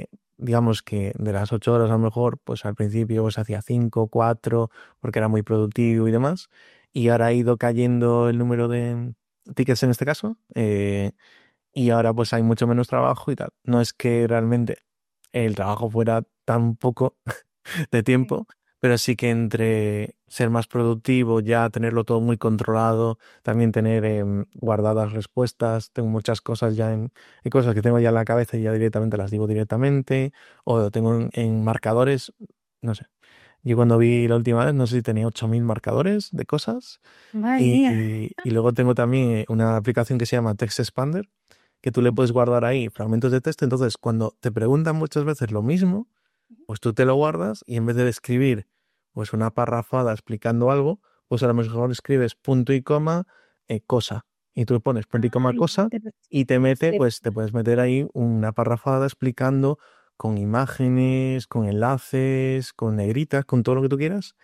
digamos que de las ocho horas a lo mejor, pues al principio pues hacía cinco, cuatro, porque era muy productivo y demás, y ahora ha ido cayendo el número de tickets en este caso, eh, y ahora pues hay mucho menos trabajo y tal. No es que realmente el trabajo fuera tan poco de Sí. tiempo, pero sí que entre ser más productivo, ya tenerlo todo muy controlado, también tener em, guardadas respuestas, tengo muchas cosas ya en, hay cosas que tengo ya en la cabeza y ya directamente las digo directamente, o lo tengo en, en marcadores, no sé. Yo cuando vi la última vez, no sé si tenía ocho mil marcadores de cosas. Madre Y, mía. y- y luego tengo también eh, una aplicación que se llama Text Expander, que tú le puedes guardar ahí fragmentos de texto. Entonces, cuando te preguntan muchas veces lo mismo, pues tú te lo guardas y en vez de escribir pues una parrafada explicando algo, pues a lo mejor escribes punto y coma, eh, cosa. Y tú pones punto y coma Ay, cosa te- y te mete, te- pues te puedes meter ahí una parrafada explicando con imágenes, con enlaces, con negritas, con todo lo que tú quieras.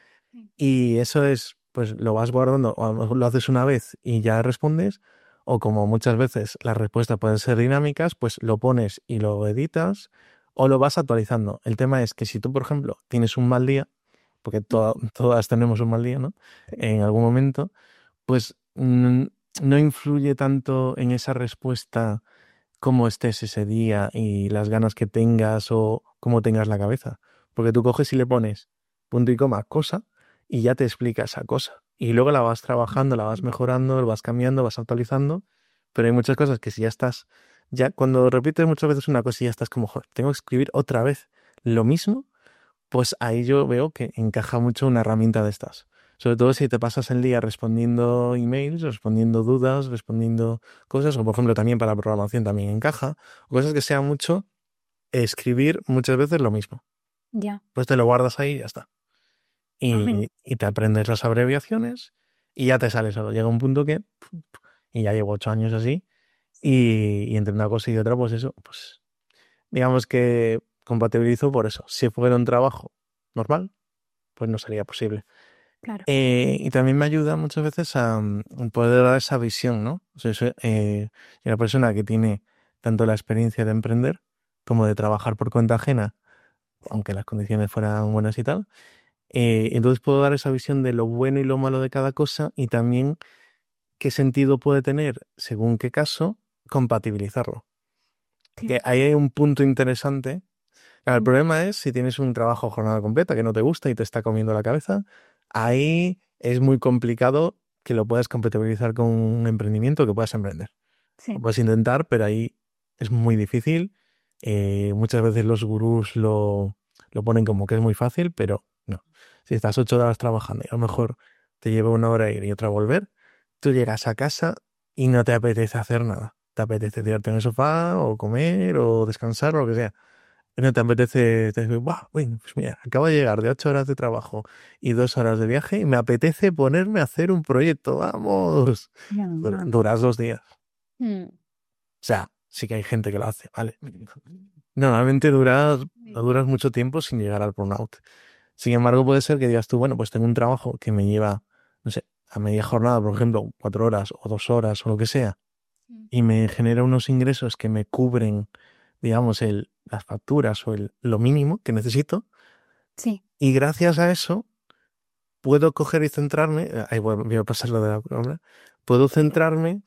Y eso es, pues lo vas guardando, o a lo mejor lo haces una vez y ya respondes, o como muchas veces las respuestas pueden ser dinámicas, pues lo pones y lo editas o lo vas actualizando. El tema es que si tú, por ejemplo, tienes un mal día, porque to- todas tenemos un mal día, ¿no? En algún momento, pues mm, no influye tanto en esa respuesta cómo estés ese día y las ganas que tengas o cómo tengas la cabeza. Porque tú coges y le pones punto y coma cosa y ya te explica esa cosa. Y luego la vas trabajando, la vas mejorando, la vas cambiando, vas actualizando. Pero hay muchas cosas que si ya estás, ya cuando repites muchas veces una cosa y ya estás como, joder, tengo que escribir otra vez lo mismo, pues ahí yo veo que encaja mucho una herramienta de estas. Sobre todo si te pasas el día respondiendo emails, respondiendo dudas, respondiendo cosas, o por ejemplo también para programación también encaja, o cosas que sea mucho escribir muchas veces lo mismo. Ya. Pues te lo guardas ahí y ya está. Ay, Y, y te aprendes las abreviaciones y ya te sale solo. Llega un punto que, y ya llevo ocho años así, y, y entre una cosa y otra, pues eso, pues digamos que compatibilizo por eso. Si fuera un trabajo normal, pues no sería posible. claro. Eh, y también me ayuda muchas veces a mm, poder dar esa visión, ¿no? O sea, soy eh, una persona que tiene tanto la experiencia de emprender como de trabajar por cuenta ajena, Sí. aunque las condiciones fueran buenas y tal. Eh, entonces puedo dar esa visión de lo bueno y lo malo de cada cosa y también qué sentido puede tener, según qué caso, compatibilizarlo. Que Claro. ahí hay un punto interesante. Claro, el Mm. problema es si tienes un trabajo a jornada completa que no te gusta y te está comiendo la cabeza, ahí es muy complicado que lo puedas compatibilizar con un emprendimiento que puedas emprender. Lo Sí. puedes intentar, pero ahí es muy difícil. Eh, muchas veces los gurús lo, lo ponen como que es muy fácil, pero no. Si estás ocho horas trabajando y a lo mejor te lleva una hora ir y otra volver, tú llegas a casa y no te apetece hacer nada. Te apetece tirarte en el sofá o comer o descansar o lo que sea. No te apetece, te dices, "Buah, bueno, pues mira, acabo de llegar de ocho horas de trabajo y dos horas de viaje y me apetece ponerme a hacer un proyecto, vamos. Ya, Dura- no. Duras dos días. Mm. O sea, sí que hay gente que lo hace, ¿vale? Normalmente duras, no Sí. duras mucho tiempo sin llegar al burnout. Sin embargo, puede ser que digas tú, bueno, pues tengo un trabajo que me lleva, no sé, a media jornada, por ejemplo, cuatro horas o dos horas o lo que sea, Mm. y me genera unos ingresos que me cubren, digamos, el, las facturas o el, lo mínimo que necesito. Sí. Y gracias a eso puedo coger y centrarme, eh, ahí voy, voy a pasar lo de la palabra, puedo centrarme,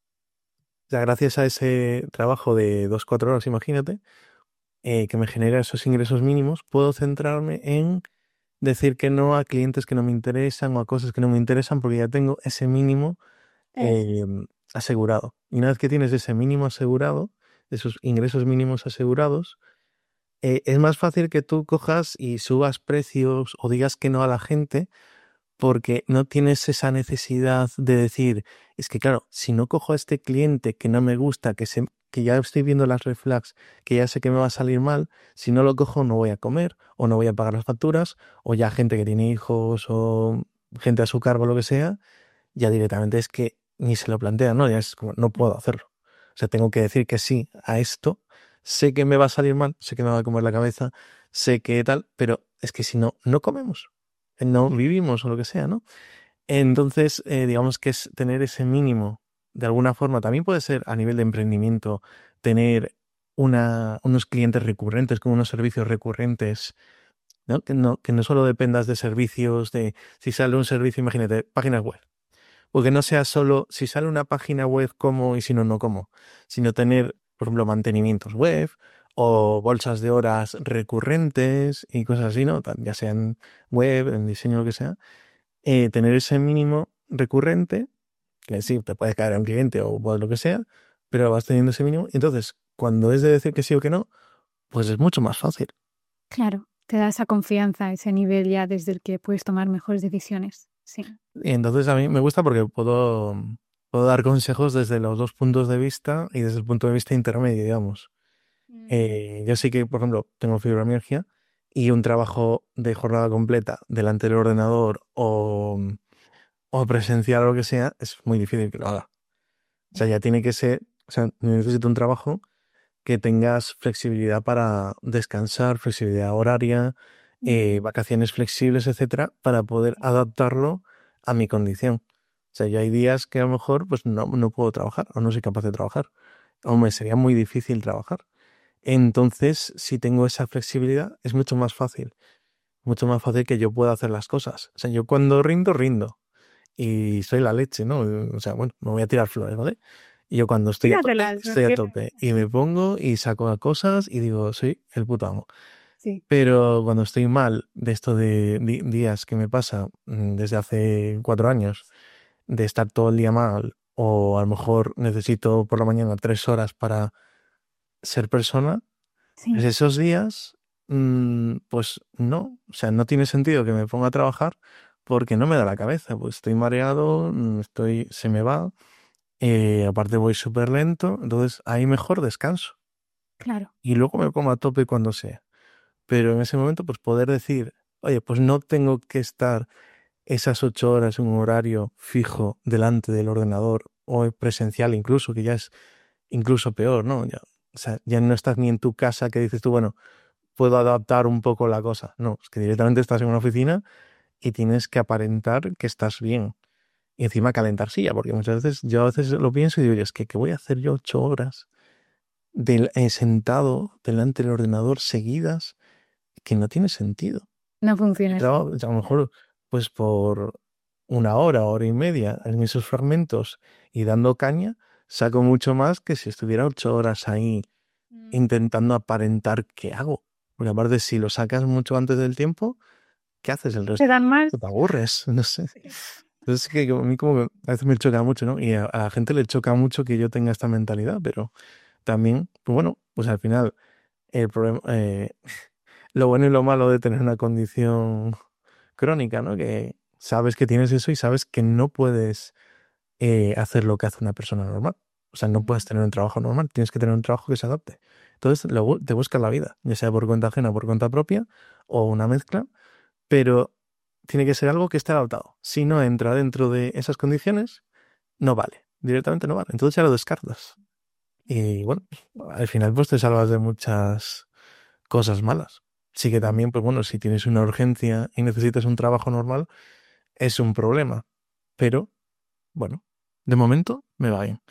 o sea, gracias a ese trabajo de dos, cuatro horas, imagínate, eh, que me genera esos ingresos mínimos, puedo centrarme en decir que no a clientes que no me interesan o a cosas que no me interesan porque ya tengo ese mínimo Eso. eh, asegurado. Y una vez que tienes ese mínimo asegurado, esos ingresos mínimos asegurados, eh, es más fácil que tú cojas y subas precios o digas que no a la gente porque no tienes esa necesidad de decir, es que claro, si no cojo a este cliente que no me gusta, que, se, que ya estoy viendo las red flags, que ya sé que me va a salir mal, si no lo cojo no voy a comer o no voy a pagar las facturas, o ya gente que tiene hijos o gente a su cargo, lo que sea, ya directamente es que ni se lo plantea, ¿no? Ya es como, no puedo hacerlo. O sea, tengo que decir que sí a esto. Sé que me va a salir mal, sé que me va a comer la cabeza, sé que tal, pero es que si no, no comemos, no vivimos o lo que sea, ¿no? Entonces, eh, digamos que es tener ese mínimo, de alguna forma, también puede ser a nivel de emprendimiento, tener una, unos clientes recurrentes, con unos servicios recurrentes, ¿no? Que no, que no solo dependas de servicios, de si sale un servicio, imagínate, páginas web. O que no sea solo si sale una página web como y si no, no como, sino tener, por ejemplo, mantenimientos web o bolsas de horas recurrentes y cosas así, ¿no? Tan- Ya sean web, en diseño, lo que sea. Eh, tener ese mínimo recurrente, que sí, te puede caer a un cliente o pues, lo que sea, pero vas teniendo ese mínimo. Entonces, cuando es de decir que sí o que no, pues es mucho más fácil. Claro, te da esa confianza, ese nivel ya desde el que puedes tomar mejores decisiones. Sí. Y entonces a mí me gusta porque puedo, puedo dar consejos desde los dos puntos de vista y desde el punto de vista intermedio, digamos. Mm. Eh, yo sí que, por ejemplo, tengo fibromialgia y un trabajo de jornada completa delante del ordenador o, o presencial o lo que sea, es muy difícil que lo haga. O sea, ya tiene que ser, o sea, necesito un trabajo que tengas flexibilidad para descansar, flexibilidad horaria, eh, Mm. vacaciones flexibles, etcétera, para poder adaptarlo a mi condición. O sea, yo hay días que a lo mejor pues no, no puedo trabajar o no soy capaz de trabajar. O me sería muy difícil trabajar. Entonces, si tengo esa flexibilidad, es mucho más fácil. Mucho más fácil que yo pueda hacer las cosas. O sea, yo cuando rindo, rindo. Y soy la leche, ¿no? O sea, bueno, me voy a tirar flores, ¿vale? Y yo cuando estoy a tope, Tíratelas, estoy a porque tope. Y me pongo y saco cosas y digo, soy el puto amo. sí. Pero cuando estoy mal, de esto de di- días que me pasa mm, desde hace cuatro años, de estar todo el día mal, o a lo mejor necesito por la mañana tres horas para ser persona, pues Sí. esos días, mm, pues no, o sea, no tiene sentido que me ponga a trabajar porque no me da la cabeza, pues estoy mareado, mm, estoy, se me va, eh, aparte voy súper lento, entonces ahí mejor descanso Claro. y luego me pongo a tope cuando sea. Pero en ese momento, pues poder decir, oye, pues no tengo que estar esas ocho horas en un horario fijo delante del ordenador o presencial incluso, que ya es incluso peor, ¿no? Ya, o sea, ya no estás ni en tu casa que dices tú, bueno, puedo adaptar un poco la cosa. No, es que directamente estás en una oficina y tienes que aparentar que estás bien. Y encima calentar silla, porque muchas veces yo a veces lo pienso y digo, "Oye, es que ¿qué voy a hacer yo ocho horas del, eh, sentado delante del ordenador seguidas? Que no tiene sentido. No Yo funciona así. trabajo, a lo mejor, pues por una hora, hora y media en esos fragmentos y dando caña, saco mucho más que si estuviera ocho horas ahí Mm. intentando aparentar qué hago. Porque aparte, si lo sacas mucho antes del tiempo, ¿qué haces el Te resto? dan más. Te aburres, no sé. Entonces, que a mí como que a veces me choca mucho, ¿no? Y a, a la gente le choca mucho que yo tenga esta mentalidad, pero también, pues bueno, pues al final, el problema, eh, lo bueno y lo malo de tener una condición crónica, ¿no? Que sabes que tienes eso y sabes que no puedes eh, hacer lo que hace una persona normal. O sea, no puedes Mm. tener un trabajo normal, tienes que tener un trabajo que se adapte. Entonces, luego te buscas la vida, ya sea por cuenta ajena o por cuenta propia, o una mezcla, pero tiene que ser algo que esté adaptado. Si no entra dentro de esas condiciones, no vale. Directamente no vale. Entonces ya lo descartas. Y bueno, al final pues te salvas de muchas cosas malas. Sí que Mm. también, pues bueno, si tienes una urgencia y necesitas un trabajo normal, es un problema. Pero, bueno, de momento me va bien.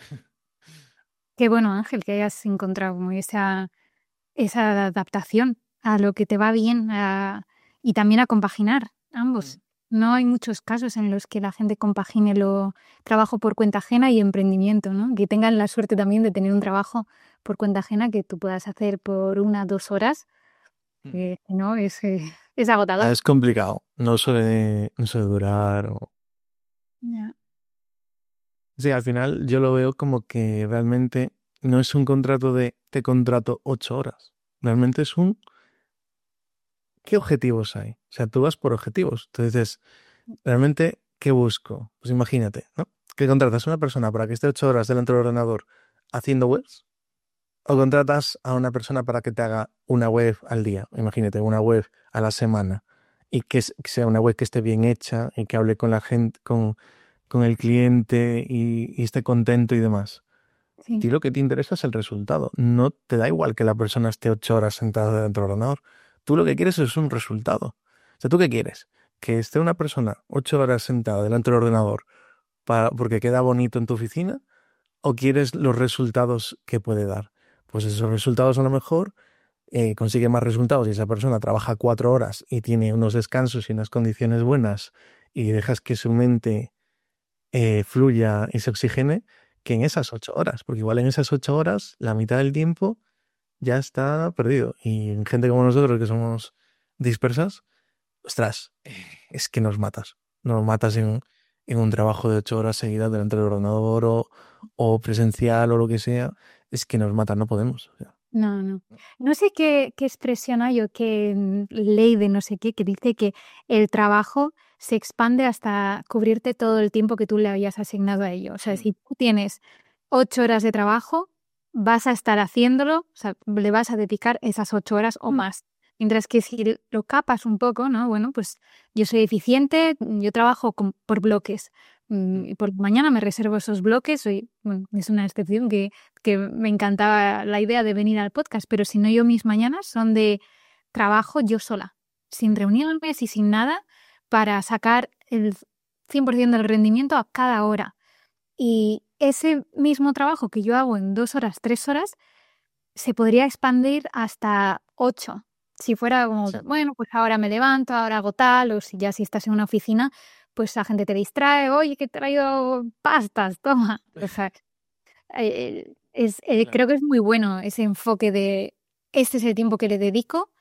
Qué bueno, Ángel, que hayas encontrado como esa, esa adaptación a lo que te va bien a- y también a compaginar Mm. ambos. No hay muchos casos en los que la gente compagine lo trabajo por cuenta ajena y emprendimiento, ¿no? Que tengan la suerte también de tener un trabajo por cuenta ajena que tú puedas hacer por una, dos horas, Mm. que si no es, eh, es Ah, agotador. es complicado, no suele, no suele durar. O... Ya. Sí, al final yo lo veo como que realmente no es un contrato de te contrato ocho horas. Realmente es un ¿qué objetivos hay? O sea, tú vas por objetivos. Entonces, realmente, ¿qué busco? Pues imagínate, ¿no? Que contratas a una persona para que esté ocho horas delante del ordenador haciendo webs, o contratas a una persona para que te haga una web al día. Imagínate, una web a la semana. Y que, es- que sea una web que esté bien hecha y que hable con la gente, con, con el cliente y, y esté contento y demás. A Sí. ti lo que te interesa es el resultado. No te da igual que la persona esté ocho horas sentada dentro del ordenador. Tú lo que quieres es un resultado. O sea, ¿tú qué quieres? Que esté una persona ocho horas sentada delante del ordenador para, porque queda bonito en tu oficina, o quieres los resultados que puede dar. pues esos resultados a lo mejor eh, consigue más resultados y esa persona trabaja cuatro horas y tiene unos descansos y unas condiciones buenas y dejas que su mente eh, fluya y se oxigene que en esas ocho horas, porque igual en esas ocho horas la mitad del tiempo ya está perdido. Y en gente como nosotros que somos dispersas, ostras, eh, es que nos matas. Nos matas en, en un trabajo de ocho horas seguidas delante del ordenador o, o presencial o lo que sea. Es que nos matas, no podemos. O sea, No, no. No sé qué, qué expresión hay o qué mm, ley de no sé qué que dice que el trabajo se expande hasta cubrirte todo el tiempo que tú le habías asignado a ello. O sea, Mm. si tú tienes ocho horas de trabajo, vas a estar haciéndolo, o sea, le vas a dedicar esas ocho horas o más. Mientras que si lo capas un poco, ¿no? Bueno, pues yo soy eficiente, yo trabajo con- por bloques. mm, Y por la mañana me reservo esos bloques. Soy, bueno, es una excepción que que me encantaba la idea de venir al podcast, pero si no, yo mis mañanas son de trabajo yo sola, sin reuniones y sin nada, para sacar el cien por ciento del rendimiento a cada hora. Y ese mismo trabajo que yo hago en dos horas, tres horas, se podría expandir hasta ocho. Si fuera como, Sí. bueno, pues ahora me levanto, ahora hago tal, o si ya si estás en una oficina, pues la gente te distrae, oye, que he traído pastas, toma. O sea, eh, es, eh, Claro. creo que es muy bueno ese enfoque de este es el tiempo que le dedico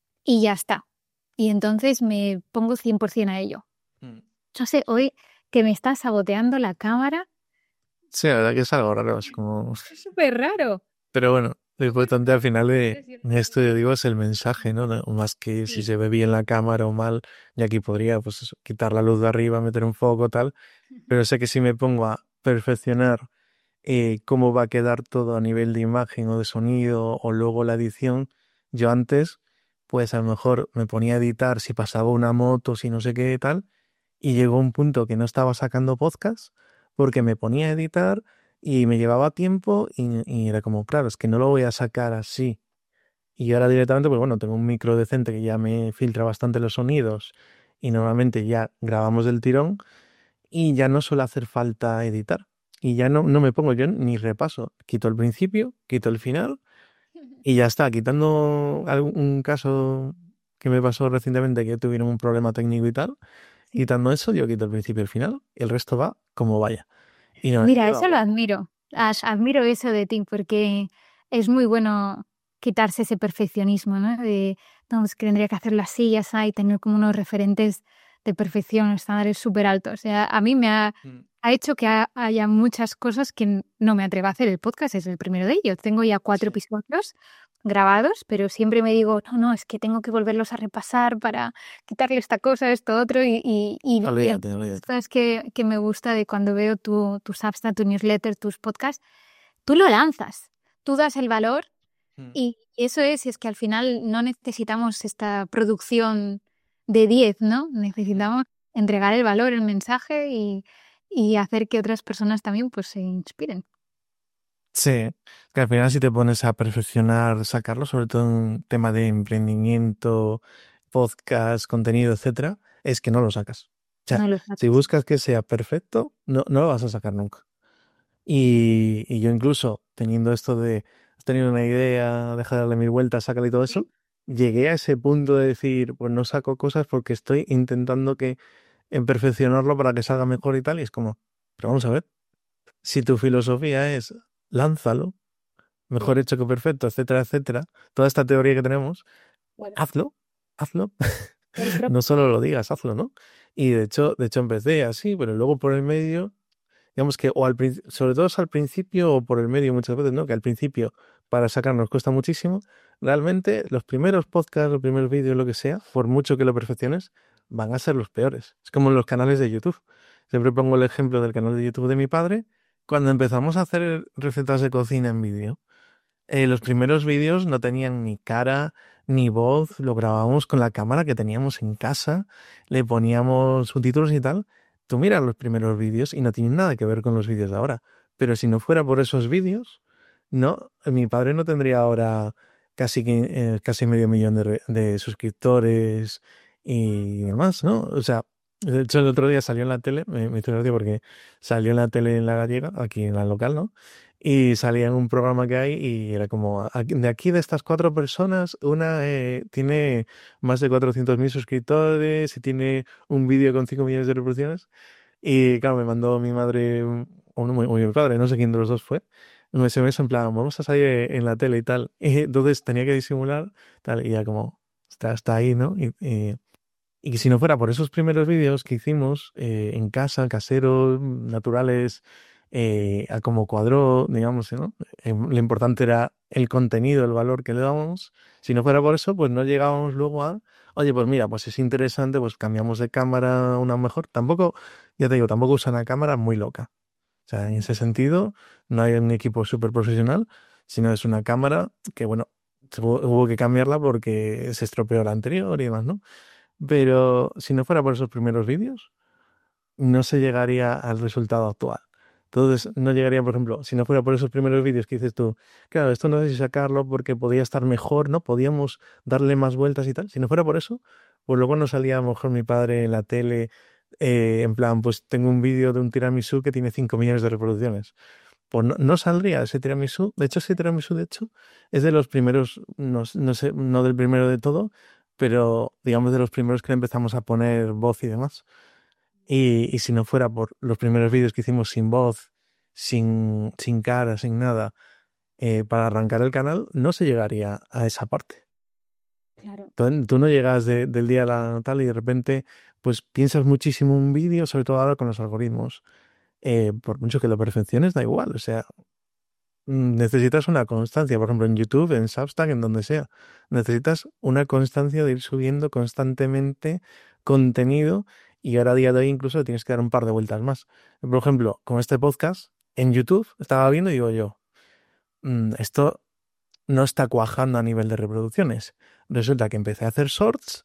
y ya está. Y entonces me pongo cien por ciento a ello. Mm. No sé, hoy que me está saboteando la cámara, Sí, la verdad que es algo raro, es como... es súper raro. Pero bueno, lo importante al final de de esto, yo digo, es el mensaje, ¿no? No, más que si Sí. se ve bien la cámara o mal, y aquí podría, pues eso, quitar la luz de arriba, meter un foco, tal, pero sé que si me pongo a perfeccionar eh, cómo va a quedar todo a nivel de imagen o de sonido o luego la edición, yo antes, pues a lo mejor me ponía a editar si pasaba una moto, si no sé qué tal, y llegó un punto que no estaba sacando podcast porque me ponía a editar y me llevaba tiempo y, y era como, claro, es que no lo voy a sacar así. Y ahora directamente, pues bueno, tengo un micro decente que ya me filtra bastante los sonidos y normalmente ya grabamos del tirón y ya no suele hacer falta editar. Y ya no, no me pongo yo ni repaso. Quito el principio, quito el final y ya está. Quitando algún caso que me pasó recientemente que tuvieron un problema técnico y tal, Sí. quitando eso, yo quito el principio y el final y el resto va como vaya. Y no, Mira, yo eso lo hago. admiro. As- Admiro eso de ti porque es muy bueno quitarse ese perfeccionismo, ¿no? De, no, es que tendría que hacerlo así, ya está, y tener como unos referentes de perfección, estándares súper altos. O sea, a mí me ha, Mm. ha hecho que ha- haya muchas cosas que n- no me atrevo a hacer. El podcast es el primero de ellos. Tengo ya cuatro Sí. episodios grabados, pero siempre me digo, no, no, es que tengo que volverlos a repasar para quitarle esta cosa, esto, otro, y, y, y, y el Olvídate, olvídate. esto es que, que me gusta de cuando veo tu, tus Substack, tu newsletter, tus podcasts, tú lo lanzas, tú das el valor Mm. y eso es, es que al final no necesitamos esta producción de diez, ¿no? Necesitamos entregar el valor, el mensaje y, y hacer que otras personas también pues se inspiren. Sí, que al final si te pones a perfeccionar, sacarlo, sobre todo en tema de emprendimiento, podcast, contenido, etcétera, es que no lo sacas. O sea, No lo si sacas. buscas que sea perfecto, no, no lo vas a sacar nunca. Y, y yo incluso teniendo esto de, has tenido una idea, deja de darle mil vueltas, sácala y todo eso, llegué a ese punto de decir, pues no saco cosas porque estoy intentando que en perfeccionarlo para que salga mejor y tal, y es como, pero vamos a ver, si tu filosofía es lánzalo, mejor hecho que perfecto, etcétera, etcétera, toda esta teoría que tenemos, Bueno, hazlo, hazlo, el propio- no solo lo digas, hazlo, ¿no? Y de hecho, de hecho empecé así, pero luego por el medio, digamos que, o al prin- sobre todo es al principio o por el medio muchas veces, ¿no? Que al principio para sacar nos cuesta muchísimo. Realmente los primeros podcasts, los primeros vídeos, lo que sea, por mucho que lo perfecciones, van a ser los peores. Es como en los canales de YouTube. Siempre pongo el ejemplo del canal de YouTube de mi padre. Cuando empezamos a hacer recetas de cocina en vídeo, eh, los primeros vídeos no tenían ni cara ni voz, lo grabábamos con la cámara que teníamos en casa, le poníamos subtítulos y tal. Tú miras los primeros vídeos y no tienen nada que ver con los vídeos de ahora. Pero si no fuera por esos vídeos, no, mi padre no tendría ahora casi, que- eh, casi medio millón de, re- de suscriptores y demás, ¿no? O sea, de hecho el otro día salió en la tele, me, me hizo gracia porque salió en la tele en la gallega, aquí en la local, ¿no? Y salía en un programa que hay y era como, "Aquí- de aquí de estas cuatro personas, una eh, tiene más de cuatrocientos mil suscriptores y tiene un vídeo con cinco millones de reproducciones". Y claro, me mandó mi madre, un- o, no, o mi padre, no sé quién de los dos fue, un S M S en plan, vamos a salir en la tele y tal. Y entonces tenía que disimular, tal, y ya como, está, está ahí, ¿no? Y, y, y si no fuera por esos primeros vídeos que hicimos eh, en casa, caseros, naturales, eh, a como cuadró, digamos, ¿no? Eh, lo importante era el contenido, el valor que le dábamos. Si no fuera por eso, pues no llegábamos luego a, oye, pues mira, pues es interesante, pues cambiamos de cámara a una mejor. Tampoco, ya te digo, tampoco usa una cámara muy loca. O sea, en ese sentido, no hay un equipo súper profesional, sino es una cámara que, bueno, hubo, hubo que cambiarla porque se estropeó la anterior y demás, ¿no? Pero si no fuera por esos primeros vídeos, no se llegaría al resultado actual. Entonces, no llegaría, por ejemplo, si no fuera por esos primeros vídeos que dices tú, claro, esto no sé si sacarlo porque podía estar mejor, ¿no? Podíamos darle más vueltas y tal. Si no fuera por eso, pues luego no salía a lo mejor mi padre en la tele, eh, en plan, pues tengo un vídeo de un tiramisú que tiene cinco millones de reproducciones. Pues no, no saldría ese tiramisú. De hecho, ese tiramisú, de hecho, es de los primeros, no, s- no sé, no del primero de todo, pero digamos de los primeros que le empezamos a poner voz y demás. Y, y si no fuera por los primeros vídeos que hicimos sin voz, sin, sin cara, sin nada, eh, para arrancar el canal, no se llegaría a esa parte. Claro. Tú, tú no llegas de- del día a la tal y de repente, pues piensas muchísimo un vídeo, sobre todo ahora con los algoritmos. Eh, por mucho que lo perfecciones, da igual. O sea, mm, necesitas una constancia, por ejemplo, en YouTube, en Substack, en donde sea. Necesitas una constancia de ir subiendo constantemente contenido y ahora a día de hoy incluso le tienes que dar un par de vueltas más. Por ejemplo, con este podcast en YouTube estaba viendo y digo yo, "Mm, esto no está cuajando a nivel de reproducciones". Resulta que empecé a hacer shorts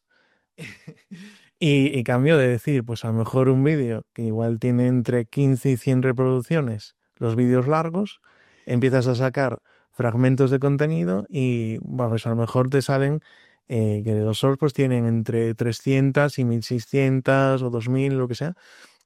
y, y cambio de decir, pues a lo mejor un vídeo que igual tiene entre quince y cien reproducciones, los vídeos largos, empiezas a sacar fragmentos de contenido y, bueno, pues a lo mejor te salen eh, que los shorts pues tienen entre trescientas y mil seiscientas o dos mil, lo que sea.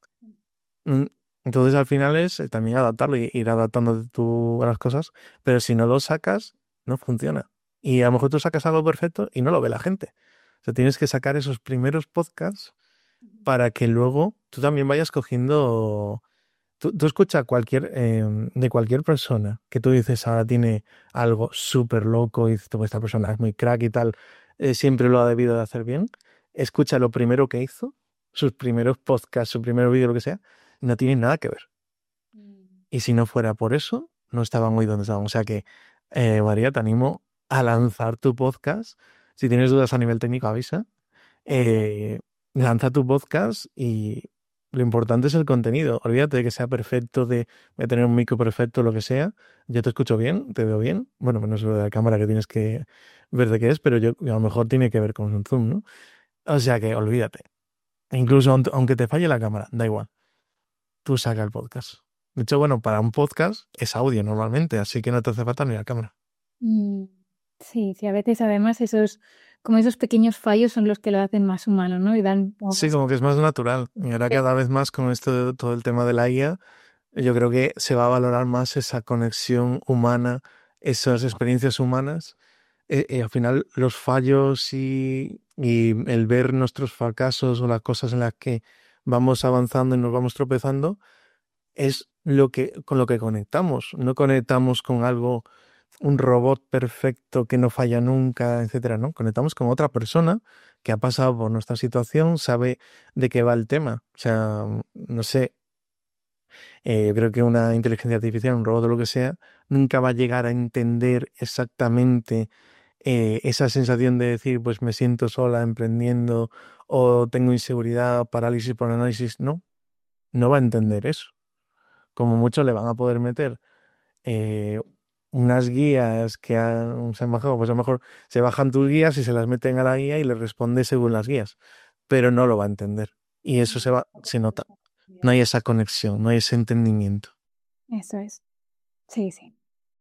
Mm, Entonces al final es eh, también adaptarlo y ir adaptando tú a las cosas, pero si no lo sacas, no funciona. Y a lo mejor tú sacas algo perfecto y no lo ve la gente. O sea, tienes que sacar esos primeros podcasts para que luego tú también vayas cogiendo. Tú, tú escuchas cualquier, eh, de cualquier persona que tú dices ahora tiene algo súper loco y dices, "Tú, esta persona es muy crack y tal, eh, siempre lo ha debido de hacer bien". Escucha lo primero que hizo, sus primeros podcasts, su primer vídeo, lo que sea, no tiene nada que ver. Mm. Y si no fuera por eso, no estaban hoy donde estaban. O sea que, eh, María, te animo a lanzar tu podcast. Si tienes dudas a nivel técnico, avisa. Eh, Lanza tu podcast y lo importante es el contenido. Olvídate de que sea perfecto, de, de tener un micro perfecto, lo que sea. Yo te escucho bien, te veo bien. Bueno, menos lo de la cámara que tienes que ver de qué es, pero yo a lo mejor tiene que ver con un zoom, ¿no? O sea que olvídate. Incluso aun- aunque te falle la cámara, da igual. Tú saca el podcast. De hecho, bueno, para un podcast es audio normalmente, así que no te hace falta ni la cámara. Mm, Sí, sí, a veces además esos, como esos pequeños fallos son los que lo hacen más humano, ¿no? Y dan como Sí, más... como que es más natural. Y ahora Sí. cada vez más con esto de todo el tema de la I A, yo creo que se va a valorar más esa conexión humana, esas experiencias humanas. Eh, eh, al final, los fallos y, y el ver nuestros fracasos o las cosas en las que vamos avanzando y nos vamos tropezando es lo que, con lo que conectamos. No conectamos con algo, un robot perfecto que no falla nunca, etcétera, ¿no? Conectamos con otra persona que ha pasado por nuestra situación, sabe de qué va el tema. O sea, no sé, eh, yo creo que una inteligencia artificial, un robot o lo que sea, nunca va a llegar a entender exactamente eh, esa sensación de decir, pues me siento sola emprendiendo o tengo inseguridad, parálisis por análisis. No, no va a entender eso. Como mucho le van a poder meter eh, unas guías que han, se han bajado, pues a lo mejor se bajan tus guías y se las meten a la guía y le responde según las guías, pero no lo va a entender. Y eso se va, se nota. No hay esa conexión, no hay ese entendimiento. Eso es. Sí, sí.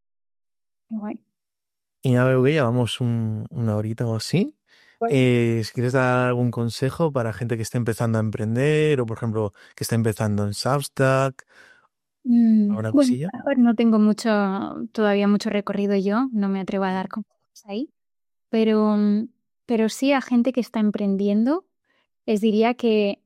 Qué guay. Y ya veo que llevamos un- una horita o así. Guay. Eh, si quieres dar algún consejo para gente que esté empezando a emprender o, por ejemplo, que esté empezando en Substack Mm, ¿Alguna bueno, cosilla? a ver, no tengo mucho, todavía mucho recorrido yo, no me atrevo a dar consejos ahí, pero, mm, pero sí a gente que está emprendiendo, les diría que,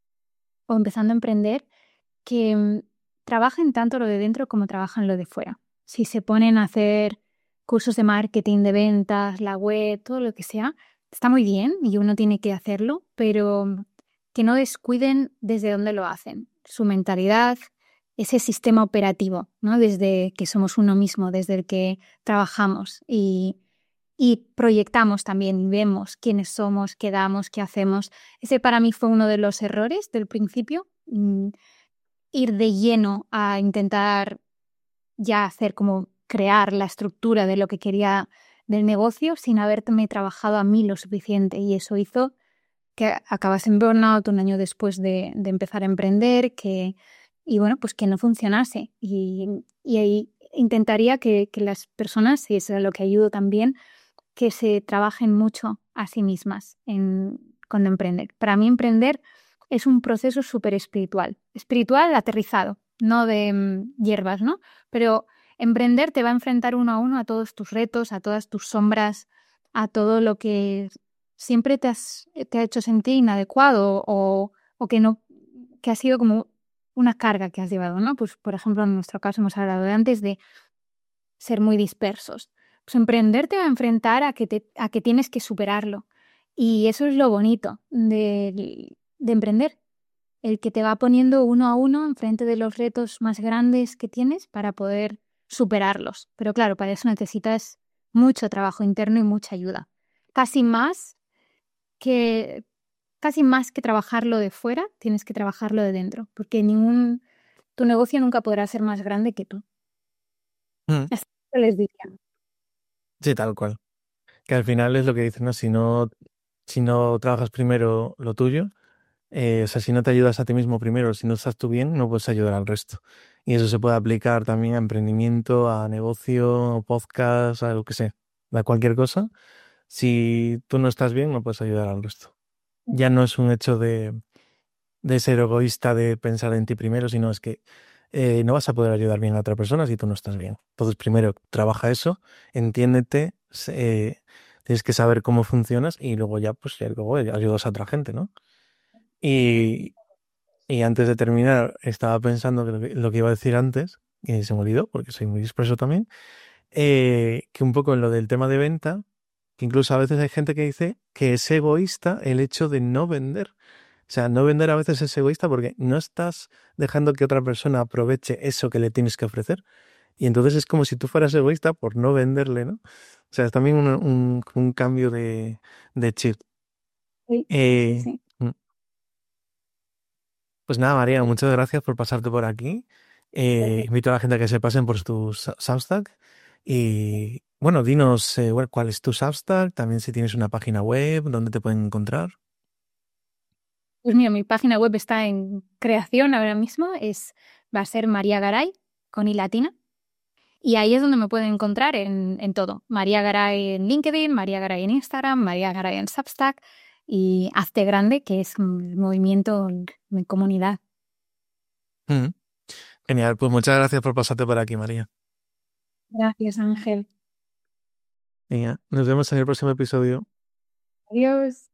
o empezando a emprender, que mm, trabajen tanto lo de dentro como trabajan lo de fuera. Si se ponen a hacer cursos de marketing, de ventas, la web, todo lo que sea, está muy bien y uno tiene que hacerlo, pero mm, que no descuiden desde dónde lo hacen, su mentalidad, ese sistema operativo, ¿no? Desde que somos uno mismo, desde el que trabajamos y, y proyectamos también y vemos quiénes somos, qué damos, qué hacemos. Ese para mí fue uno de los errores del principio. mm, Ir de lleno a intentar ya hacer como crear la estructura de lo que quería del negocio sin haberme trabajado a mí lo suficiente y eso hizo que acabase en burnout un año después de, de empezar a emprender que, y bueno, pues que no funcionase y, y ahí intentaría que, que las personas, y eso es a lo que ayudo también, que se trabajen mucho a sí mismas en, cuando emprenden. Para mí emprender es un proceso súper espiritual, espiritual aterrizado, no de mm, hierbas, ¿no? Pero emprender te va a enfrentar uno a uno a todos tus retos, a todas tus sombras, a todo lo que siempre te, has, te ha hecho sentir inadecuado o, o que no, que ha sido como una carga que has llevado, ¿no? Pues, por ejemplo, en nuestro caso hemos hablado de antes de ser muy dispersos. Pues emprender te va a enfrentar a que, te, a que tienes que superarlo. Y eso es lo bonito de, de emprender, el que te va poniendo uno a uno enfrente de los retos más grandes que tienes para poder superarlos. Pero claro, para eso necesitas mucho trabajo interno y mucha ayuda. Casi más que, casi más que trabajarlo de fuera, tienes que trabajarlo de dentro, porque ningún, tu negocio nunca podrá ser más grande que tú. Mm, Así que les diría. Sí, tal cual. Que al final es lo que dices, ¿no? Si no, si no trabajas primero lo tuyo, eh, o sea, si no te ayudas a ti mismo primero, si no estás tú bien, no puedes ayudar al resto. Y eso se puede aplicar también a emprendimiento, a negocio, podcast, a lo que sea, a cualquier cosa. Si tú no estás bien, no puedes ayudar al resto. Ya no es un hecho de, de ser egoísta, de pensar en ti primero, sino es que eh, no vas a poder ayudar bien a otra persona si tú no estás bien. Entonces, primero trabaja eso, entiéndete, eh, tienes que saber cómo funcionas y luego ya, pues, ya luego ayudas a otra gente, ¿no? Y, y antes de terminar, estaba pensando que lo, que lo que iba a decir antes, y se me olvidó porque soy muy disperso también, eh, que un poco en lo del tema de venta, que incluso a veces hay gente que dice que es egoísta el hecho de no vender. O sea, no vender a veces es egoísta porque no estás dejando que otra persona aproveche eso que le tienes que ofrecer. Y entonces es como si tú fueras egoísta por no venderle, ¿no? O sea, es también un, un, un cambio de, de chip. Sí, sí, Eh, sí. mm, pues nada, María, muchas gracias por pasarte por aquí. Eh, invito a la gente a que se pasen por tu Su- Substack. Y bueno, dinos eh, bueno, cuál es tu Substack, también si tienes una página web, dónde te pueden encontrar. Pues mira, mi página web está en creación ahora mismo, es, va a ser María Garay, con i latina, y ahí es donde me pueden encontrar en, en todo. María Garay en LinkedIn, María Garay en Instagram, María Garay en Substack y Hazte Grande, que es un movimiento de comunidad. Mm, Genial, pues muchas gracias por pasarte por aquí, María. Gracias, Ángel. Venga, nos vemos en el próximo episodio. Adiós.